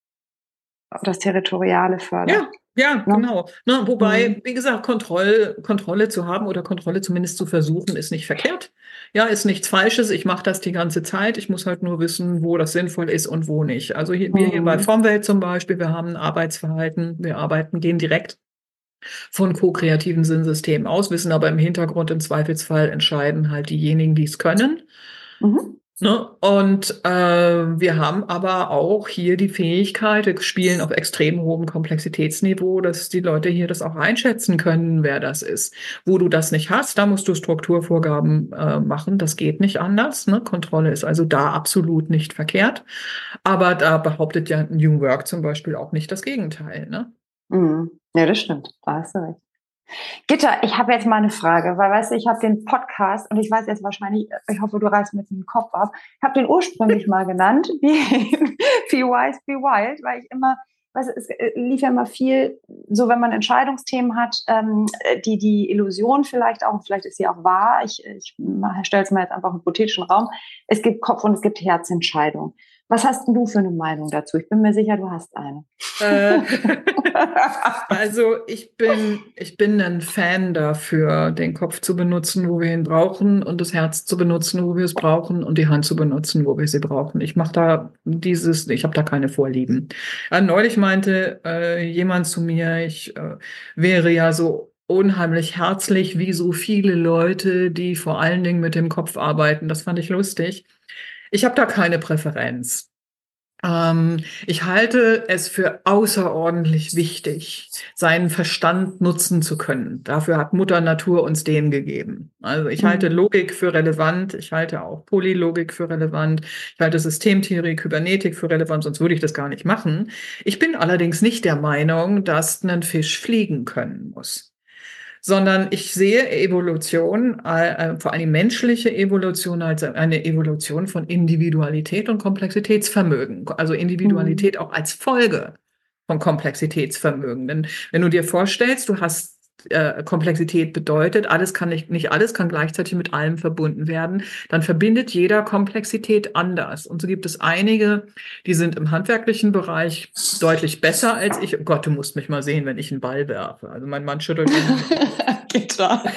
das Territoriale fördert. Ja, ja, Ne? genau. Ne, wobei, Mhm. wie gesagt, Kontroll, Kontrolle zu haben oder Kontrolle zumindest zu versuchen, ist nicht verkehrt. Ja, ist nichts Falsches. Ich mache das die ganze Zeit. Ich muss halt nur wissen, wo das sinnvoll ist und wo nicht. Also hier, wir hier bei Mhm. Formwelt zum Beispiel, wir haben ein Arbeitsverhalten. Wir arbeiten, gehen direkt von ko-kreativen Sinnsystemen aus, wissen aber im Hintergrund im Zweifelsfall entscheiden halt diejenigen, die es können. Mhm. Ne? Und äh, wir haben aber auch hier die Fähigkeit, wir spielen auf extrem hohem Komplexitätsniveau, dass die Leute hier das auch einschätzen können, wer das ist. Wo du das nicht hast, da musst du Strukturvorgaben äh, machen. Das geht nicht anders. Ne? Kontrolle ist also da absolut nicht verkehrt. Aber da behauptet ja New Work zum Beispiel auch nicht das Gegenteil. Ne? Mhm. Ja, das stimmt. Da hast du recht. Gitta, ich habe jetzt mal eine Frage, weil, weißt du, ich habe den Podcast und ich weiß jetzt wahrscheinlich, ich hoffe, du reißt mir den Kopf ab. Ich habe den ursprünglich mal genannt, Be, Be Wise, Be Wild, weil ich immer, weißt du, es lief ja immer viel, so wenn man Entscheidungsthemen hat, ähm, die die Illusion vielleicht auch, vielleicht ist sie auch wahr, ich, ich stelle es mal jetzt einfach im hypothetischen Raum, es gibt Kopf- und es gibt Herzentscheidungen. Was hast denn du für eine Meinung dazu? Ich bin mir sicher, du hast eine. Äh, Also ich bin, ich bin ein Fan dafür, den Kopf zu benutzen, wo wir ihn brauchen, und das Herz zu benutzen, wo wir es brauchen, und die Hand zu benutzen, wo wir sie brauchen. Ich mache da dieses, ich habe da keine Vorlieben. Äh, neulich meinte äh, jemand zu mir, ich äh, wäre ja so unheimlich herzlich wie so viele Leute, die vor allen Dingen mit dem Kopf arbeiten. Das fand ich lustig. Ich habe da keine Präferenz. Ähm, ich halte es für außerordentlich wichtig, seinen Verstand nutzen zu können. Dafür hat Mutter Natur uns den gegeben. Also ich halte Mhm. Logik für relevant, ich halte auch Polylogik für relevant, ich halte Systemtheorie, Kybernetik für relevant, sonst würde ich das gar nicht machen. Ich bin allerdings nicht der Meinung, dass ein Fisch fliegen können muss, sondern ich sehe Evolution, äh, vor allem menschliche Evolution, als eine Evolution von Individualität und Komplexitätsvermögen. Also Mhm. Individualität auch als Folge von Komplexitätsvermögen. Denn wenn du dir vorstellst, du hast äh, Komplexität bedeutet, alles kann nicht, nicht alles kann gleichzeitig mit allem verbunden werden, dann verbindet jeder Komplexität anders. Und so gibt es einige, die sind im handwerklichen Bereich deutlich besser als ich. Oh Gott, du musst mich mal sehen, wenn ich einen Ball werfe. Also mein Mann schüttelt immer nur den Kopf. Gitter.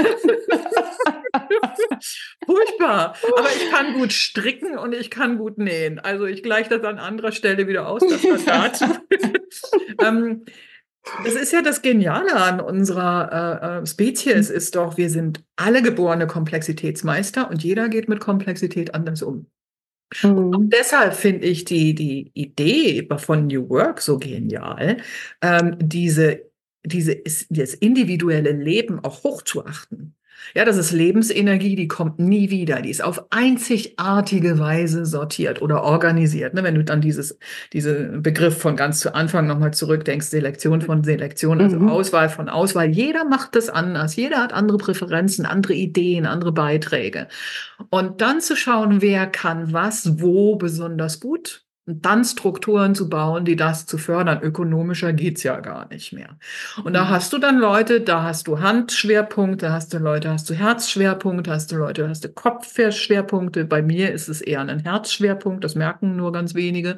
Furchtbar. Aber ich kann gut stricken und ich kann gut nähen. Also ich gleiche das an anderer Stelle wieder aus. Das hat dazu. ähm, Das ist ja das Geniale an unserer äh, äh, Spezies, ist doch, wir sind alle geborene Komplexitätsmeister und jeder geht mit Komplexität anders um. Und auch Mhm. deshalb finde ich die, die Idee von New Work so genial, ähm, diese, diese, ist- das individuelle Leben auch hochzuachten. Ja, das ist Lebensenergie, die kommt nie wieder. Die ist auf einzigartige Weise sortiert oder organisiert. Ne, wenn du dann dieses, diesen Begriff von ganz zu Anfang nochmal zurückdenkst, Selektion von Selektion, also Mhm. Auswahl von Auswahl. Jeder macht das anders. Jeder hat andere Präferenzen, andere Ideen, andere Beiträge. Und dann zu schauen, wer kann was, wo besonders gut. Und dann Strukturen zu bauen, die das zu fördern. Ökonomischer geht's ja gar nicht mehr. Und da Mhm. hast du dann Leute, da hast du Handschwerpunkte, da hast du Leute, hast du Herzschwerpunkte, hast du Leute, hast du Kopfschwerpunkte. Bei mir ist es eher ein Herzschwerpunkt, das merken nur ganz wenige.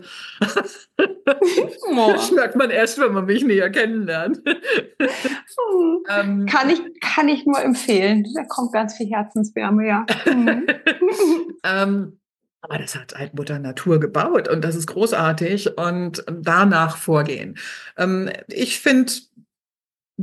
Das Oh. merkt man erst, wenn man mich näher kennenlernt. Mhm. ähm, Kann ich, kann ich nur empfehlen. Da kommt ganz viel Herzenswärme, ja. Mhm. ähm, aber das hat halt Mutter Natur gebaut und das ist großartig und danach vorgehen. Ähm, ich finde,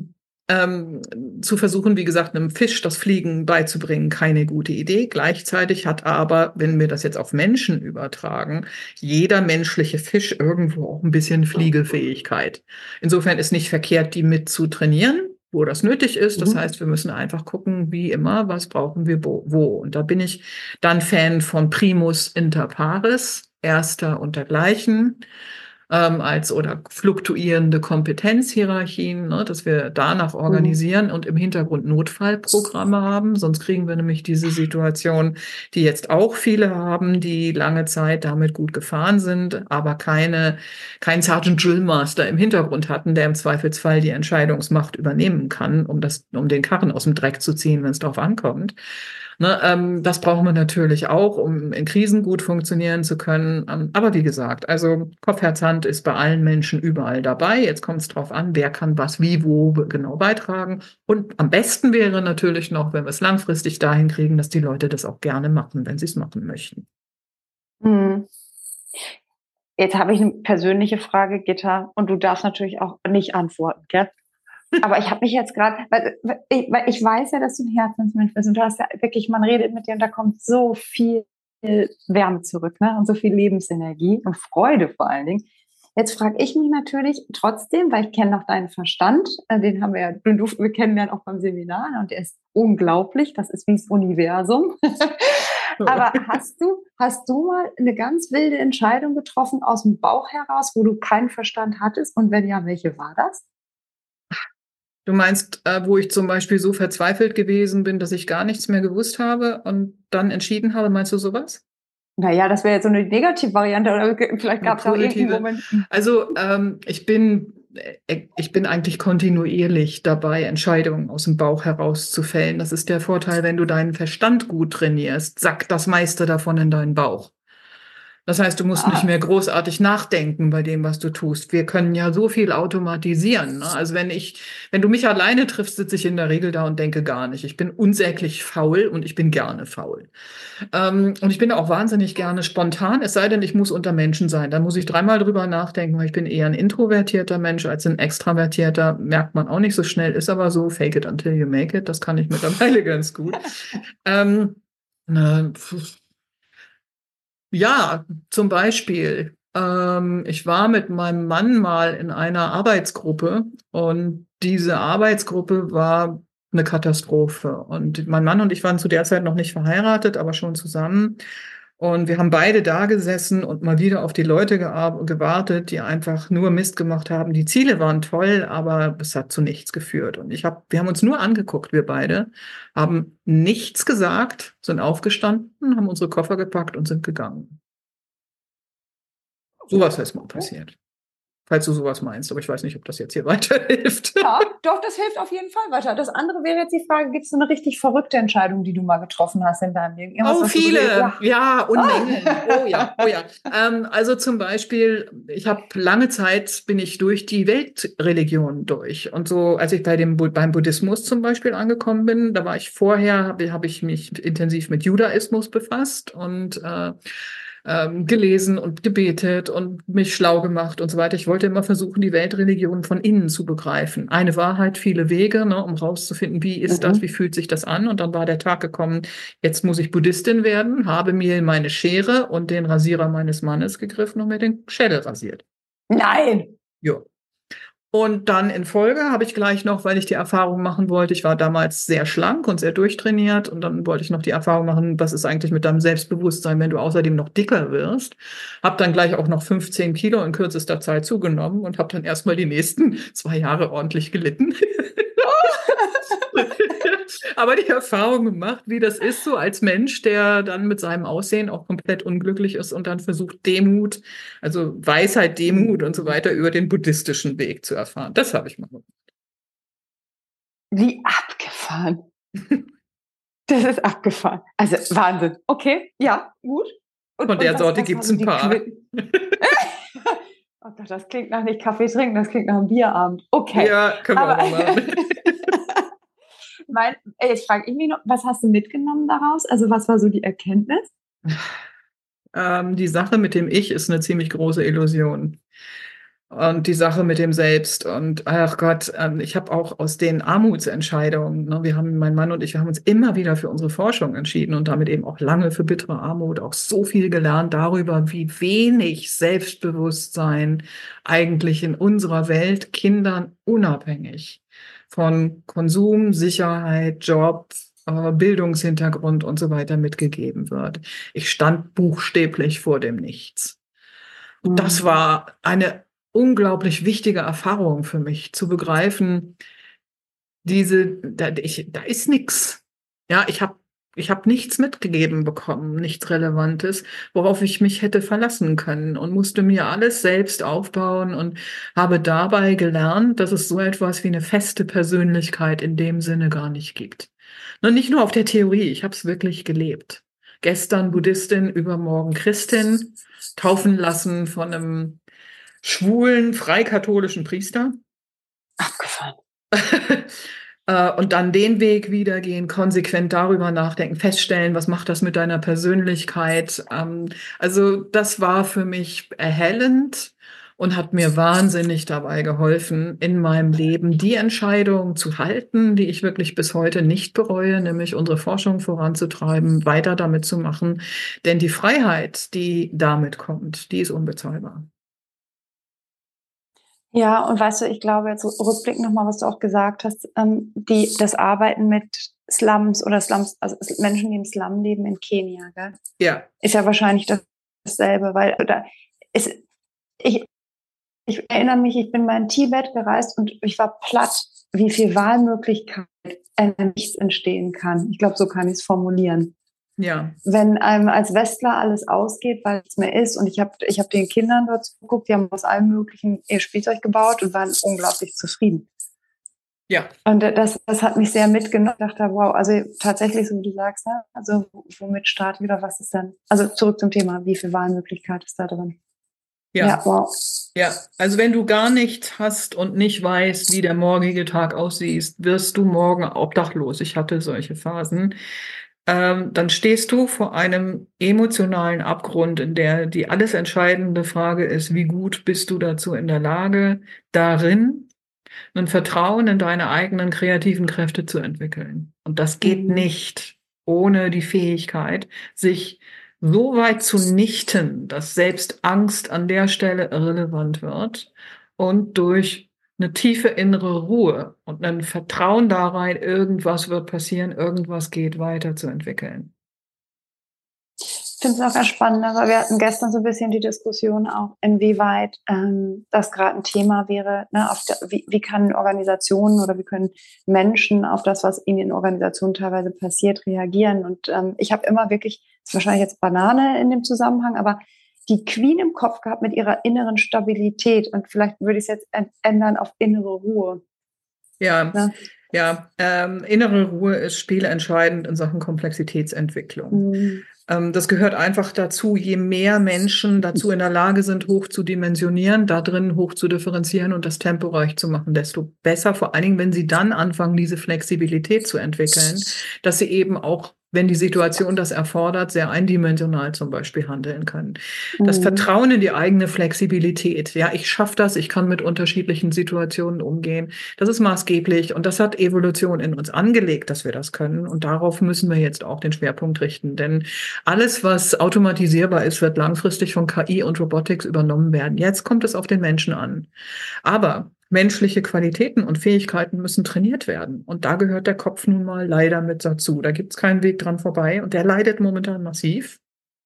ähm, zu versuchen, wie gesagt, einem Fisch das Fliegen beizubringen, keine gute Idee. Gleichzeitig hat aber, wenn wir das jetzt auf Menschen übertragen, jeder menschliche Fisch irgendwo auch ein bisschen Fliegefähigkeit. Insofern ist nicht verkehrt, die mit zu trainieren, wo das nötig ist. Das Mhm. heißt, wir müssen einfach gucken, wie immer, was brauchen wir wo. Und da bin ich dann Fan von Primus inter pares, erster und dergleichen, ähm, als oder fluktuierende Kompetenzhierarchien, ne, dass wir danach organisieren und im Hintergrund Notfallprogramme haben. Sonst kriegen wir nämlich diese Situation, die jetzt auch viele haben, die lange Zeit damit gut gefahren sind, aber keine, kein Sergeant Drill Master im Hintergrund hatten, der im Zweifelsfall die Entscheidungsmacht übernehmen kann, um das, um den Karren aus dem Dreck zu ziehen, wenn es darauf ankommt. Ne, ähm, das brauchen wir natürlich auch, um in Krisen gut funktionieren zu können. Ähm, aber wie gesagt, also Kopf, Herz, Hand ist bei allen Menschen überall dabei. Jetzt kommt es drauf an, wer kann was wie wo genau beitragen. Und am besten wäre natürlich noch, wenn wir es langfristig dahin kriegen, dass die Leute das auch gerne machen, wenn sie es machen möchten. Mhm. Jetzt habe ich eine persönliche Frage, Gitta, und du darfst natürlich auch nicht antworten, gell? Aber ich habe mich jetzt gerade, weil, weil ich, weil ich weiß ja, dass du ein Herzensmensch bist und du hast ja wirklich, man redet mit dir und da kommt so viel Wärme zurück, ne? Und so viel Lebensenergie und Freude vor allen Dingen. Jetzt frage ich mich natürlich trotzdem, weil ich kenne noch deinen Verstand, äh, den haben wir ja, du, du, wir kennen ja auch beim Seminar und der ist unglaublich, das ist wie das Universum. Aber hast du, hast du mal eine ganz wilde Entscheidung getroffen aus dem Bauch heraus, wo du keinen Verstand hattest? Und wenn ja, welche war das? Du meinst, äh, wo ich zum Beispiel so verzweifelt gewesen bin, dass ich gar nichts mehr gewusst habe und dann entschieden habe, meinst du sowas? Naja, das wäre jetzt so eine Negativvariante oder vielleicht gab es auch irgendeinen Moment. Also ähm, ich bin, äh, ich bin eigentlich kontinuierlich dabei, Entscheidungen aus dem Bauch heraus zu fällen. Das ist der Vorteil, wenn du deinen Verstand gut trainierst, sackt das meiste davon in deinen Bauch. Das heißt, du musst nicht Ah, mehr großartig nachdenken bei dem, was du tust. Wir können ja so viel automatisieren. Ne? Also wenn ich, wenn du mich alleine triffst, sitze ich in der Regel da und denke gar nicht. Ich bin unsäglich faul und ich bin gerne faul. Ähm, und ich bin auch wahnsinnig gerne spontan, es sei denn, ich muss unter Menschen sein. Da muss ich dreimal drüber nachdenken, weil ich bin eher ein introvertierter Mensch als ein extravertierter. Merkt man auch nicht so schnell, ist aber so, fake it until you make it. Das kann ich mittlerweile ganz gut. Ähm, na, pf- ja, zum Beispiel, ähm, ich war mit meinem Mann mal in einer Arbeitsgruppe und diese Arbeitsgruppe war eine Katastrophe. Und mein Mann und ich waren zu der Zeit noch nicht verheiratet, aber schon zusammen. Und wir haben beide da gesessen und mal wieder auf die Leute gear- gewartet, die einfach nur Mist gemacht haben. Die Ziele waren toll, aber es hat zu nichts geführt. Und ich hab, wir haben uns nur angeguckt, wir beide, haben nichts gesagt, sind aufgestanden, haben unsere Koffer gepackt und sind gegangen. Sowas ist mal passiert. Falls du sowas meinst, aber ich weiß nicht, ob das jetzt hier weiterhilft. ja, doch, das hilft auf jeden Fall weiter. Das andere wäre jetzt die Frage, gibt es eine richtig verrückte Entscheidung, die du mal getroffen hast in deinem Leben? Irgendwas, Oh, was du so denkst, viele. ja. Ja, Unmengen. Ah. Oh ja, oh ja. Ähm, also zum Beispiel, ich habe lange Zeit bin ich durch die Weltreligionen durch. Und so, als ich bei dem, Bu- beim Buddhismus zum Beispiel angekommen bin, da war ich vorher, habe hab ich mich intensiv mit Judaismus befasst und äh, ähm, gelesen und gebetet und mich schlau gemacht und so weiter. Ich wollte immer versuchen, die Weltreligionen von innen zu begreifen. Eine Wahrheit, viele Wege, ne, um rauszufinden, wie ist das, Mhm. wie fühlt sich das an? Und dann war der Tag gekommen, jetzt muss ich Buddhistin werden, habe mir meine Schere und den Rasierer meines Mannes gegriffen und mir den Schädel rasiert. Nein. Ja. Und dann in Folge habe ich gleich noch, weil ich die Erfahrung machen wollte, ich war damals sehr schlank und sehr durchtrainiert und dann wollte ich noch die Erfahrung machen, was ist eigentlich mit deinem Selbstbewusstsein, wenn du außerdem noch dicker wirst. Habe dann gleich auch noch fünfzehn Kilo in kürzester Zeit zugenommen und habe dann erstmal die nächsten zwei Jahre ordentlich gelitten. Aber die Erfahrung gemacht, wie das ist, so als Mensch, der dann mit seinem Aussehen auch komplett unglücklich ist und dann versucht, Demut, also Weisheit, Demut und so weiter über den buddhistischen Weg zu erfahren. Das habe ich mal gemacht. Wie abgefahren. Das ist abgefahren. Also Wahnsinn. Okay, ja, gut. Und, Von und der was, Sorte was gibt war es so ein die paar. Quid? Oh Gott, das klingt nach nicht Kaffee trinken, das klingt nach einem Bierabend. Okay. Ja, können wir Aber auch mal machen. mein, jetzt frage ich mich noch, was hast du mitgenommen daraus? Also was war so die Erkenntnis? Ähm, die Sache mit dem Ich ist eine ziemlich große Illusion. Und die Sache mit dem Selbst. Und ach Gott, ähm, ich habe auch aus den Armutsentscheidungen, ne, wir haben, mein Mann und ich, wir haben uns immer wieder für unsere Forschung entschieden und damit eben auch lange für bittere Armut, auch so viel gelernt darüber, wie wenig Selbstbewusstsein eigentlich in unserer Welt Kindern unabhängig von Konsum, Sicherheit, Job, äh, Bildungshintergrund und so weiter mitgegeben wird. Ich stand buchstäblich vor dem Nichts. Und das Mhm. war eine unglaublich wichtige Erfahrung für mich, zu begreifen, diese, da, ich, da ist nichts. Ja, ich habe ich hab nichts mitgegeben bekommen, nichts Relevantes, worauf ich mich hätte verlassen können und musste mir alles selbst aufbauen und habe dabei gelernt, dass es so etwas wie eine feste Persönlichkeit in dem Sinne gar nicht gibt. Und nicht nur auf der Theorie, ich habe es wirklich gelebt. Gestern Buddhistin, übermorgen Christin, taufen lassen von einem schwulen, freikatholischen Priester. Abgefahren. Äh, Und dann den Weg wieder gehen, konsequent darüber nachdenken, feststellen, was macht das mit deiner Persönlichkeit. Ähm, Also das war für mich erhellend und hat mir wahnsinnig dabei geholfen, in meinem Leben die Entscheidung zu halten, die ich wirklich bis heute nicht bereue, nämlich unsere Forschung voranzutreiben, weiter damit zu machen. Denn die Freiheit, die damit kommt, die ist unbezahlbar. Ja, und weißt du, ich glaube jetzt so rückblickend nochmal, was du auch gesagt hast, ähm, die, das Arbeiten mit Slums oder Slums, also Menschen, die im Slum leben in Kenia, gell, Ja, ist ja wahrscheinlich das, dasselbe, weil da ist, ich, ich erinnere mich, ich bin mal in Tibet gereist und ich war platt, wie viel Wahlmöglichkeit äh, nichts entstehen kann. Ich glaube, so kann ich es formulieren. ja. Wenn einem als Westler alles ausgeht, weil es mehr ist, und ich habe ich hab den Kindern dort geguckt, die haben aus allem möglichen ihr Spielzeug gebaut und waren unglaublich zufrieden. Ja, Und das, das hat mich sehr mitgenommen. Ich dachte, wow, also tatsächlich, so wie du sagst, ne? Also womit starten wir oder was ist denn? Also zurück zum Thema, wie viel Wahlmöglichkeit ist da drin? Ja, ja. wow. Ja, also wenn du gar nichts hast und nicht weißt, wie der morgige Tag aussieht, wirst du morgen obdachlos. Ich hatte solche Phasen. Ähm, dann stehst du vor einem emotionalen Abgrund, in der die alles entscheidende Frage ist, wie gut bist du dazu in der Lage, darin ein Vertrauen in deine eigenen kreativen Kräfte zu entwickeln. Und das geht Mhm. nicht ohne die Fähigkeit, sich so weit zu nichten, dass selbst Angst an der Stelle irrelevant wird und durch eine tiefe innere Ruhe und ein Vertrauen da rein, irgendwas wird passieren, irgendwas geht weiter zu entwickeln. Ich finde es auch ganz spannend, aber wir hatten gestern so ein bisschen die Diskussion auch, inwieweit ähm, das gerade ein Thema wäre, ne, auf der, wie, wie kann Organisationen oder wie können Menschen auf das, was ihnen in Organisationen teilweise passiert, reagieren. Und ähm, ich habe immer wirklich, das ist wahrscheinlich jetzt Banane in dem Zusammenhang, aber die Queen im Kopf gehabt mit ihrer inneren Stabilität. Und vielleicht würde ich es jetzt ändern auf innere Ruhe. Ja, Ne? ja, ähm, innere Ruhe ist spielentscheidend in Sachen Komplexitätsentwicklung. Mhm. Ähm, das gehört einfach dazu, je mehr Menschen dazu in der Lage sind, hoch zu dimensionieren, da drin hoch zu differenzieren und das temporeich zu machen, desto besser, vor allen Dingen, wenn sie dann anfangen, diese Flexibilität zu entwickeln, dass sie eben auch, wenn die Situation das erfordert, sehr eindimensional zum Beispiel handeln können. Das Mhm. Vertrauen in die eigene Flexibilität. Ja, ich schaffe das, ich kann mit unterschiedlichen Situationen umgehen. Das ist maßgeblich und das hat Evolution in uns angelegt, dass wir das können. Und darauf müssen wir jetzt auch den Schwerpunkt richten. Denn alles, was automatisierbar ist, wird langfristig von K I und Robotics übernommen werden. Jetzt kommt es auf den Menschen an. Aber menschliche Qualitäten und Fähigkeiten müssen trainiert werden. Und da gehört der Kopf nun mal leider mit dazu. Da gibt es keinen Weg dran vorbei. Und der leidet momentan massiv.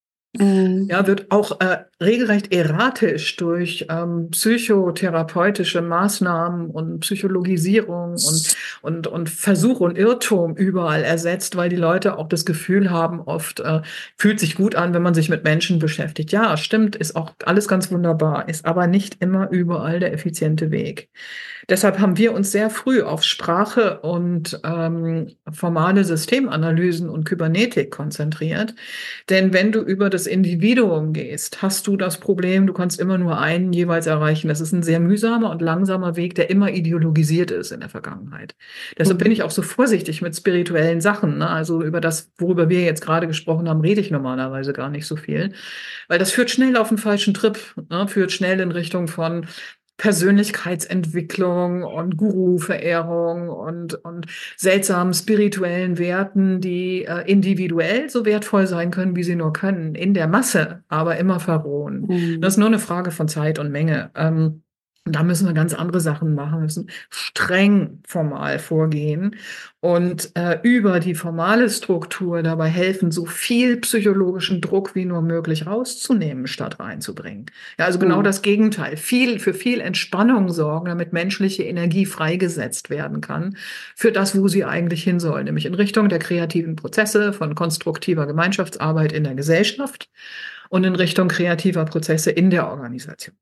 Mhm. Ja, wird auch äh, regelrecht erratisch durch ähm, psychotherapeutische Maßnahmen und Psychologisierung und, und, und Versuch und Irrtum überall ersetzt, weil die Leute auch das Gefühl haben, oft äh, fühlt sich gut an, wenn man sich mit Menschen beschäftigt. Ja, stimmt, ist auch alles ganz wunderbar, ist aber nicht immer überall der effiziente Weg. Deshalb haben wir uns sehr früh auf Sprache und ähm, formale Systemanalysen und Kybernetik konzentriert. Denn wenn du über das Individuum gehst, hast du das Problem, du kannst immer nur einen jeweils erreichen. Das ist ein sehr mühsamer und langsamer Weg, der immer ideologisiert ist in der Vergangenheit. Deshalb bin Mhm. ich auch so vorsichtig mit spirituellen Sachen. Ne? Also über das, worüber wir jetzt gerade gesprochen haben, rede ich normalerweise gar nicht so viel. Weil das führt schnell auf den falschen Trip, ne? Führt schnell in Richtung von Persönlichkeitsentwicklung und Guru-Verehrung und, und seltsamen spirituellen Werten, die äh, individuell so wertvoll sein können, wie sie nur können, in der Masse, aber immer verrohen. Das ist Mhm. nur eine Frage von Zeit und Menge. Ähm, da müssen wir ganz andere Sachen machen, wir müssen streng formal vorgehen und äh, über die formale Struktur dabei helfen, so viel psychologischen Druck wie nur möglich rauszunehmen, statt reinzubringen. Ja, also genau Mhm. das Gegenteil. Viel, für viel Entspannung sorgen, damit menschliche Energie freigesetzt werden kann für das, wo sie eigentlich hin soll, nämlich in Richtung der kreativen Prozesse von konstruktiver Gemeinschaftsarbeit in der Gesellschaft und in Richtung kreativer Prozesse in der Organisation.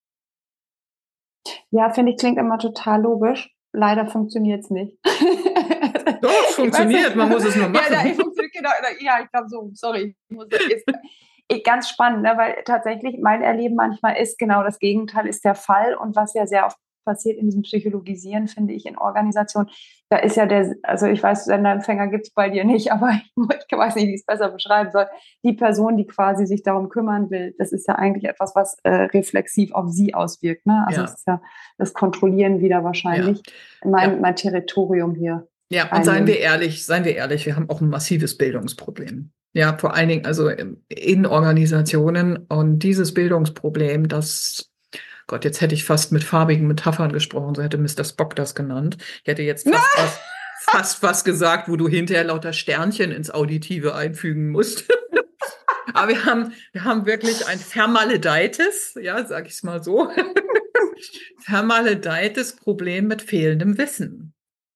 Ja, finde ich, klingt immer total logisch. Leider funktioniert es nicht. Doch, es Ich weiß funktioniert, nicht. man muss es nur Ja, da, machen. ich funktioniert, genau, ja, ich glaube so, sorry. Ich muss, ist, ist ganz spannend, ne, weil tatsächlich mein Erleben manchmal ist, genau das Gegenteil ist der Fall. Und was ja sehr oft passiert in diesem Psychologisieren, finde ich, in Organisationen, da ist ja der, also ich weiß, Senderempfänger gibt es bei dir nicht, aber ich, ich weiß nicht, wie ich es besser beschreiben soll. Die Person, die quasi sich darum kümmern will, das ist ja eigentlich etwas, was äh, reflexiv auf sie auswirkt. Ne? Also es Ja, ist ja das Kontrollieren wieder ja, wahrscheinlich mein, ja. mein Territorium hier Ja, und seien wir einnehmen. ehrlich, seien wir ehrlich, wir haben auch ein massives Bildungsproblem. Ja, vor allen Dingen also in in Organisationen und dieses Bildungsproblem, das, Gott, jetzt hätte ich fast mit farbigen Metaphern gesprochen, so hätte Mister Spock das genannt. Ich hätte jetzt fast was, fast was gesagt, wo du hinterher lauter Sternchen ins Auditive einfügen musst. Aber wir haben, wir haben wirklich ein vermaledeites, ja, sag ich es mal so, vermaledeites Problem mit fehlendem Wissen.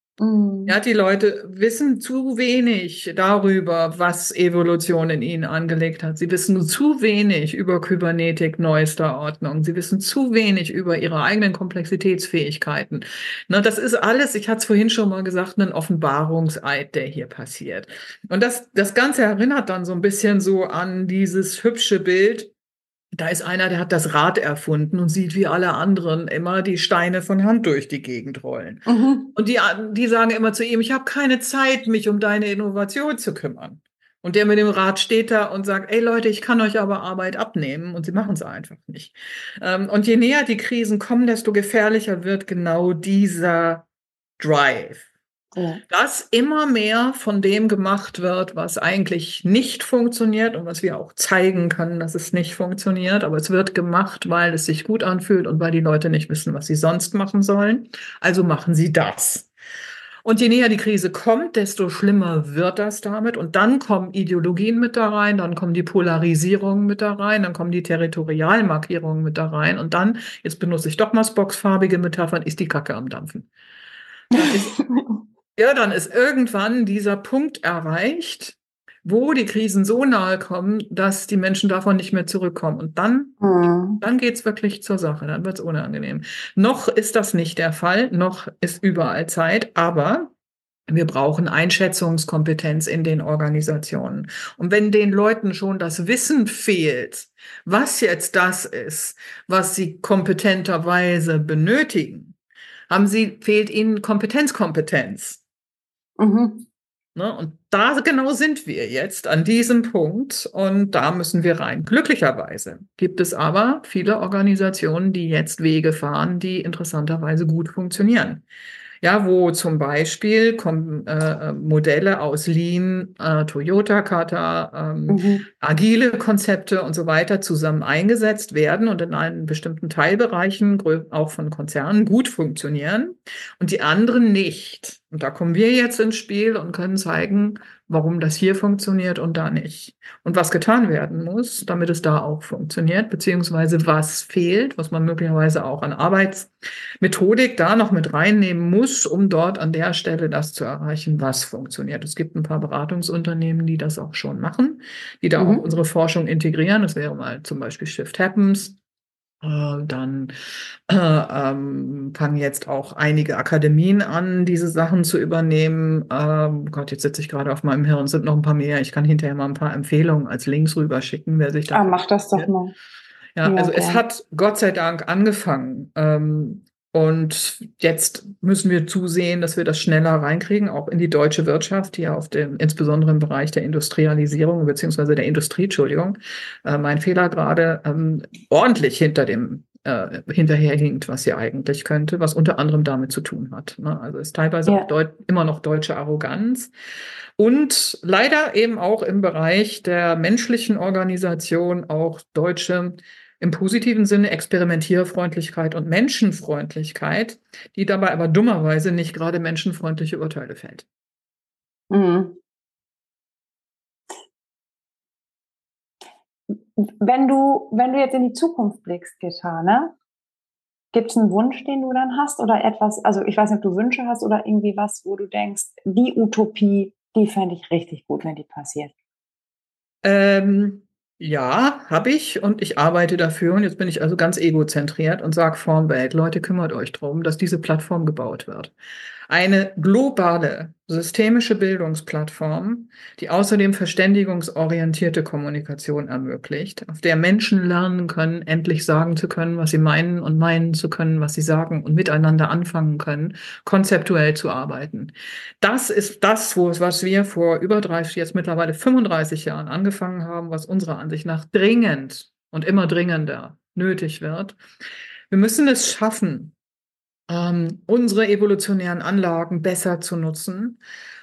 Ja, Mm. die Leute wissen zu wenig darüber, was Evolution in ihnen angelegt hat. Sie wissen zu wenig über Kybernetik neuester Ordnung. Sie wissen zu wenig über ihre eigenen Komplexitätsfähigkeiten. Na, das ist alles, ich hatte es vorhin schon mal gesagt, ein Offenbarungseid, der hier passiert. Und das, das Ganze erinnert dann so ein bisschen so an dieses hübsche Bild. Da ist einer, der hat das Rad erfunden und sieht wie alle anderen immer die Steine von Hand durch die Gegend rollen. Mhm. Und die, die sagen immer zu ihm, ich habe keine Zeit, mich um deine Innovation zu kümmern. Und der mit dem Rad steht da und sagt, ey Leute, ich kann euch aber Arbeit abnehmen. Und sie machen es einfach nicht. Ähm, und je näher die Krisen kommen, desto gefährlicher wird genau dieser Drive. Ja. Dass immer mehr von dem gemacht wird, was eigentlich nicht funktioniert und was wir auch zeigen können, dass es nicht funktioniert. Aber es wird gemacht, weil es sich gut anfühlt und weil die Leute nicht wissen, was sie sonst machen sollen. Also machen sie das. Und je näher die Krise kommt, desto schlimmer wird das damit. Und dann kommen Ideologien mit da rein, dann kommen die Polarisierungen mit da rein, dann kommen die Territorialmarkierungen mit da rein. Und dann, jetzt benutze ich doch mal Spocks farbige Metaphern, ist die Kacke am Dampfen. Dann ist ja, dann ist irgendwann dieser Punkt erreicht, wo die Krisen so nahe kommen, dass die Menschen davon nicht mehr zurückkommen. Und dann, Mhm. dann geht's wirklich zur Sache, dann wird's unangenehm. Noch ist das nicht der Fall, noch ist überall Zeit, aber wir brauchen Einschätzungskompetenz in den Organisationen. Und wenn den Leuten schon das Wissen fehlt, was jetzt das ist, was sie kompetenterweise benötigen, haben sie, fehlt ihnen Kompetenzkompetenz. Mhm. Ne? Und da genau sind wir jetzt an diesem Punkt und da müssen wir rein. Glücklicherweise gibt es aber viele Organisationen, die jetzt Wege fahren, die interessanterweise gut funktionieren. Ja, wo zum Beispiel kommen äh, Modelle aus Lean, äh, Toyota, Kata, ähm, Mhm. agile Konzepte und so weiter zusammen eingesetzt werden und in einen bestimmten Teilbereichen, auch von Konzernen, gut funktionieren und die anderen nicht. Und da kommen wir jetzt ins Spiel und können zeigen, warum das hier funktioniert und da nicht. Und was getan werden muss, damit es da auch funktioniert, beziehungsweise was fehlt, was man möglicherweise auch an Arbeitsmethodik da noch mit reinnehmen muss, um dort an der Stelle das zu erreichen, was funktioniert. Es gibt ein paar Beratungsunternehmen, die das auch schon machen, die da auch Mhm. unsere Forschung integrieren. Das wäre mal zum Beispiel Shift Happens. Äh, Dann äh, ähm, fangen jetzt auch einige Akademien an, diese Sachen zu übernehmen. Ähm, Gott, jetzt sitze ich gerade auf meinem Hirn, sind noch ein paar mehr. Ich kann hinterher mal ein paar Empfehlungen als Links rüberschicken, wer sich Ah, dafür mach das doch interessiert. mal. Ja, Ja, also es gern. hat Gott sei Dank angefangen. Ähm, und jetzt müssen wir zusehen, dass wir das schneller reinkriegen, auch in die deutsche Wirtschaft, die ja auf dem, insbesondere im Bereich der Industrialisierung beziehungsweise der Industrie, Entschuldigung, äh, mein Fehler gerade, ähm, ordentlich hinter dem äh, hinterherhinkt, was sie eigentlich könnte, was unter anderem damit zu tun hat. Ne? Also ist teilweise Ja. auch deut immer noch deutsche Arroganz und leider eben auch im Bereich der menschlichen Organisation auch deutsche, im positiven Sinne Experimentierfreundlichkeit und Menschenfreundlichkeit, die dabei aber dummerweise nicht gerade menschenfreundliche Urteile fällt. Mhm. Wenn du, wenn du jetzt in die Zukunft blickst, Gitta, ne? Gibt es einen Wunsch, den du dann hast oder etwas, also ich weiß nicht, ob du Wünsche hast oder irgendwie was, wo du denkst, die Utopie, die fände ich richtig gut, wenn die passiert? Ähm, ja, habe ich und ich arbeite dafür und jetzt bin ich also ganz egozentriert und sage vornweg, Leute, kümmert euch drum, dass diese Plattform gebaut wird. Eine globale, systemische Bildungsplattform, die außerdem verständigungsorientierte Kommunikation ermöglicht, auf der Menschen lernen können, endlich sagen zu können, was sie meinen und meinen zu können, was sie sagen und miteinander anfangen können, konzeptuell zu arbeiten. Das ist das, wo, was wir vor über dreißig, jetzt mittlerweile fünfunddreißig Jahren angefangen haben, was unserer Ansicht nach dringend und immer dringender nötig wird. Wir müssen es schaffen, ähm, unsere evolutionären Anlagen besser zu nutzen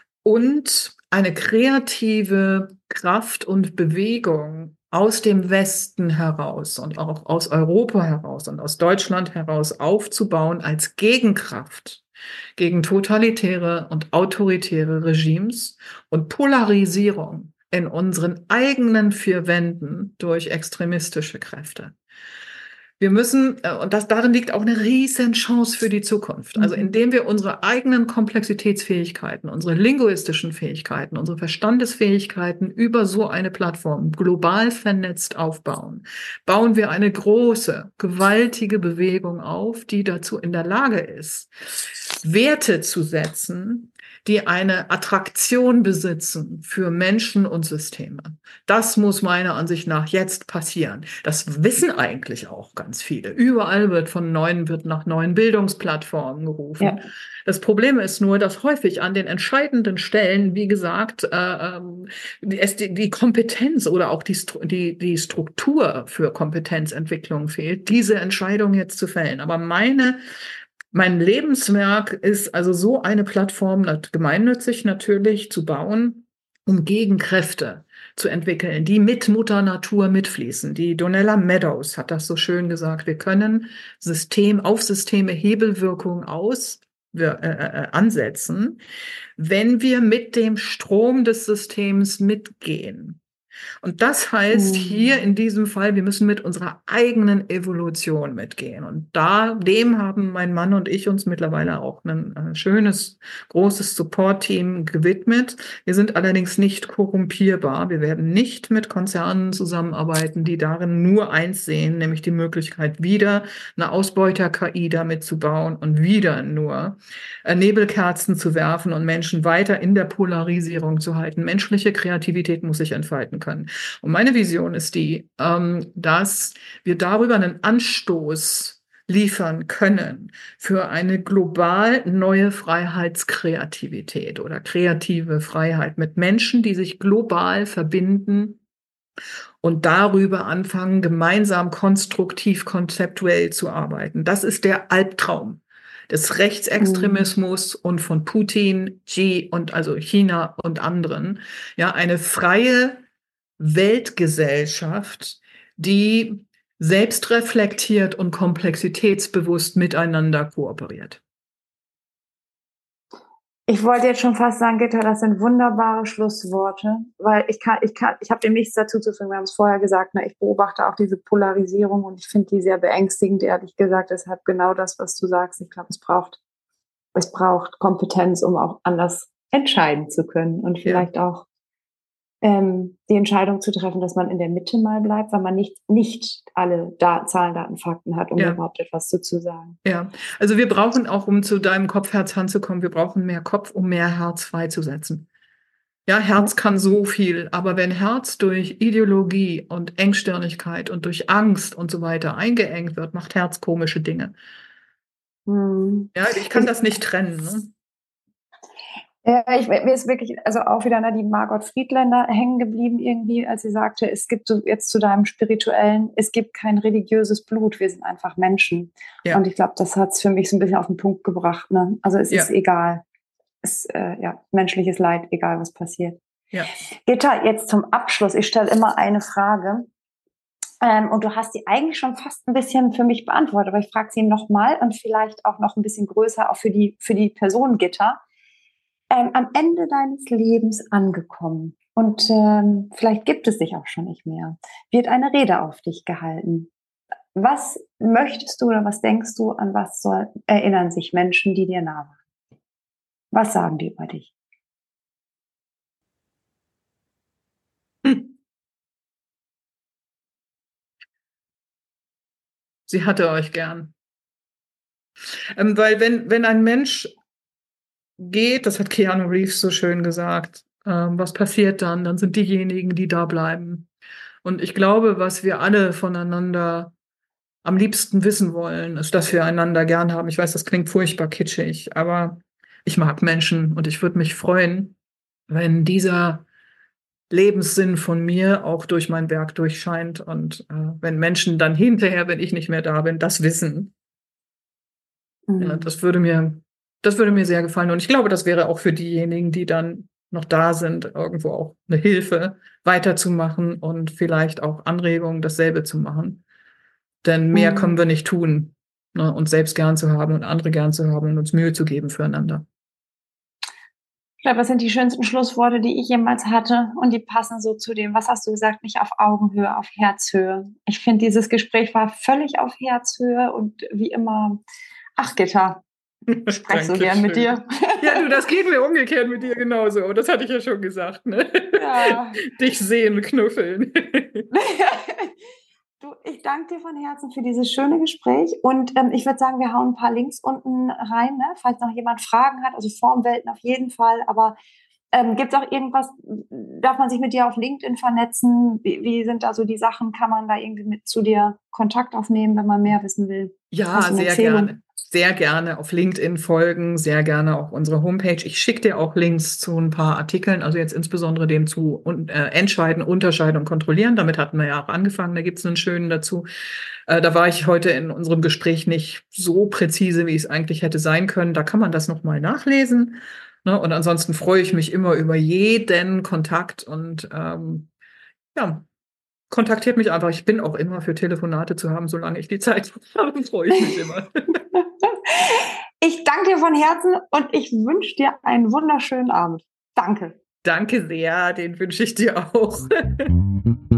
und eine kreative Kraft und Bewegung aus dem Westen heraus und auch aus Europa heraus und aus Deutschland heraus aufzubauen als Gegenkraft gegen totalitäre und autoritäre Regimes und Polarisierung in unseren eigenen vier Wänden durch extremistische Kräfte. Wir müssen, und das, darin liegt auch eine riesen Chance für die Zukunft. Also indem wir unsere eigenen Komplexitätsfähigkeiten, unsere linguistischen Fähigkeiten, unsere Verstandesfähigkeiten über so eine Plattform global vernetzt aufbauen, bauen wir eine große, gewaltige Bewegung auf, die dazu in der Lage ist, Werte zu setzen, die eine Attraktion besitzen für Menschen und Systeme. Das muss meiner Ansicht nach jetzt passieren. Das wissen eigentlich auch ganz viele. Überall wird von neuen, wird nach neuen Bildungsplattformen gerufen. Ja. Das Problem ist nur, dass häufig an den entscheidenden Stellen, wie gesagt, äh, die, die Kompetenz oder auch die, die, die Struktur für Kompetenzentwicklung fehlt, diese Entscheidung jetzt zu fällen. Aber meine Mein Lebenswerk ist also so eine Plattform, gemeinnützig natürlich, zu bauen, um Gegenkräfte zu entwickeln, die mit Mutter Natur mitfließen. Die Donella Meadows hat das so schön gesagt. Wir können System, auf Systeme Hebelwirkung aus, wir, äh, äh, ansetzen, wenn wir mit dem Strom des Systems mitgehen. Und das heißt hier in diesem Fall, wir müssen mit unserer eigenen Evolution mitgehen. Und da, dem haben mein Mann und ich uns mittlerweile auch ein äh, schönes, großes Support-Team gewidmet. Wir sind allerdings nicht korrumpierbar. Wir werden nicht mit Konzernen zusammenarbeiten, die darin nur eins sehen, nämlich die Möglichkeit, wieder eine Ausbeuter-K I damit zu bauen und wieder nur äh, Nebelkerzen zu werfen und Menschen weiter in der Polarisierung zu halten. Menschliche Kreativität muss sich entfalten können. Und meine Vision ist die, ähm, dass wir darüber einen Anstoß liefern können für eine global neue Freiheitskreativität oder kreative Freiheit mit Menschen, die sich global verbinden und darüber anfangen, gemeinsam konstruktiv, konzeptuell zu arbeiten. Das ist der Albtraum des Rechtsextremismus und von Putin, Xi und also China und anderen. Ja, eine freie Weltgesellschaft, die selbstreflektiert und komplexitätsbewusst miteinander kooperiert. Ich wollte jetzt schon fast sagen, Gitta, das sind wunderbare Schlussworte, weil ich kann, ich kann, ich habe dem nichts dazu zu fügen. Wir haben es vorher gesagt, ne, ich beobachte auch diese Polarisierung und ich finde die sehr beängstigend, ehrlich gesagt. Deshalb genau das, was du sagst. Ich glaube, es braucht, es braucht Kompetenz, um auch anders entscheiden zu können und vielleicht ja. auch ähm, die Entscheidung zu treffen, dass man in der Mitte mal bleibt, weil man nicht, nicht alle da Zahlen, Daten, Fakten hat, um ja. überhaupt etwas zu, zu sagen. Ja, also wir brauchen auch, um zu deinem Kopf-Herz-Hand zu kommen, wir brauchen mehr Kopf, um mehr Herz freizusetzen. Ja, Herz ja. kann so viel, aber wenn Herz durch Ideologie und Engstirnigkeit und durch Angst und so weiter eingeengt wird, macht Herz komische Dinge. Hm. Ja, ich kann das nicht trennen. Ne? Ja, ich, mir ist wirklich, also auch wieder ne, die Margot Friedländer hängen geblieben irgendwie, als sie sagte, es gibt so jetzt zu deinem spirituellen, es gibt kein religiöses Blut, wir sind einfach Menschen. Und Ja, ich glaube, das hat es für mich so ein bisschen auf den Punkt gebracht. Ne? Also es ist ja, egal, es, äh, ja, menschliches Leid, egal was passiert. ja. Gitta, jetzt zum Abschluss, ich stelle immer eine Frage. Ähm, und du hast die eigentlich schon fast ein bisschen für mich beantwortet, aber ich frage sie nochmal und vielleicht auch noch ein bisschen größer, auch für die, für die Person Gitta. Ähm, am Ende deines Lebens angekommen und ähm, vielleicht gibt es dich auch schon nicht mehr, wird eine Rede auf dich gehalten. Was möchtest du oder was denkst du, an was soll, erinnern sich Menschen, die dir nah waren? Was sagen die über dich? Hm. Sie hatte euch gern. Ähm, weil wenn, wenn ein Mensch geht, das hat Keanu Reeves so schön gesagt, ähm, was passiert dann? Dann sind diejenigen, die da bleiben. Und ich glaube, was wir alle voneinander am liebsten wissen wollen, ist, dass wir einander gern haben. Ich weiß, das klingt furchtbar kitschig, aber ich mag Menschen und ich würde mich freuen, wenn dieser Lebenssinn von mir auch durch mein Werk durchscheint und äh, wenn Menschen dann hinterher, wenn ich nicht mehr da bin, das wissen. Ja, Mhm. das würde mir, das würde mir sehr gefallen. Und ich glaube, das wäre auch für diejenigen, die dann noch da sind, irgendwo auch eine Hilfe, weiterzumachen und vielleicht auch Anregungen, dasselbe zu machen. Denn mehr können Mhm. wir nicht tun, ne, uns selbst gern zu haben und andere gern zu haben und uns Mühe zu geben füreinander. Ich glaube, das sind die schönsten Schlussworte, die ich jemals hatte. Und die passen so zu dem, was hast du gesagt, nicht auf Augenhöhe, auf Herzhöhe. Ich finde, dieses Gespräch war völlig auf Herzhöhe und wie immer, ach Gitta, ich spreche so gern mit Dankeschön. dir. Ja, du, das geht mir umgekehrt mit dir genauso. Das hatte ich ja schon gesagt, ne? Ja. Dich sehen, knuffeln. Du, ich danke dir von Herzen für dieses schöne Gespräch und ähm, ich würde sagen, wir hauen ein paar Links unten rein, ne? Falls noch jemand Fragen hat, also Formwelten auf jeden Fall, aber ähm, gibt es auch irgendwas, darf man sich mit dir auf LinkedIn vernetzen? Wie, wie sind da so die Sachen? Kann man da irgendwie mit zu dir Kontakt aufnehmen, wenn man mehr wissen will? Hast Ja, du eine sehr Empfehlung? gerne. Sehr gerne auf LinkedIn folgen, sehr gerne auf unsere Homepage. Ich schicke dir auch Links zu ein paar Artikeln, also jetzt insbesondere dem zu un äh, Entscheiden, Unterscheiden und Kontrollieren. Damit hatten wir ja auch angefangen, da gibt es einen schönen dazu. Äh, da war ich heute in unserem Gespräch nicht so präzise, wie es eigentlich hätte sein können. Da kann man das nochmal nachlesen. Ne? Und ansonsten freue ich mich immer über jeden Kontakt und ähm, ja, kontaktiert mich einfach. Ich bin auch immer für Telefonate zu haben, solange ich die Zeit habe, freue ich mich immer. Ich danke dir von Herzen und ich wünsche dir einen wunderschönen Abend. Danke. Danke sehr, den wünsche ich dir auch.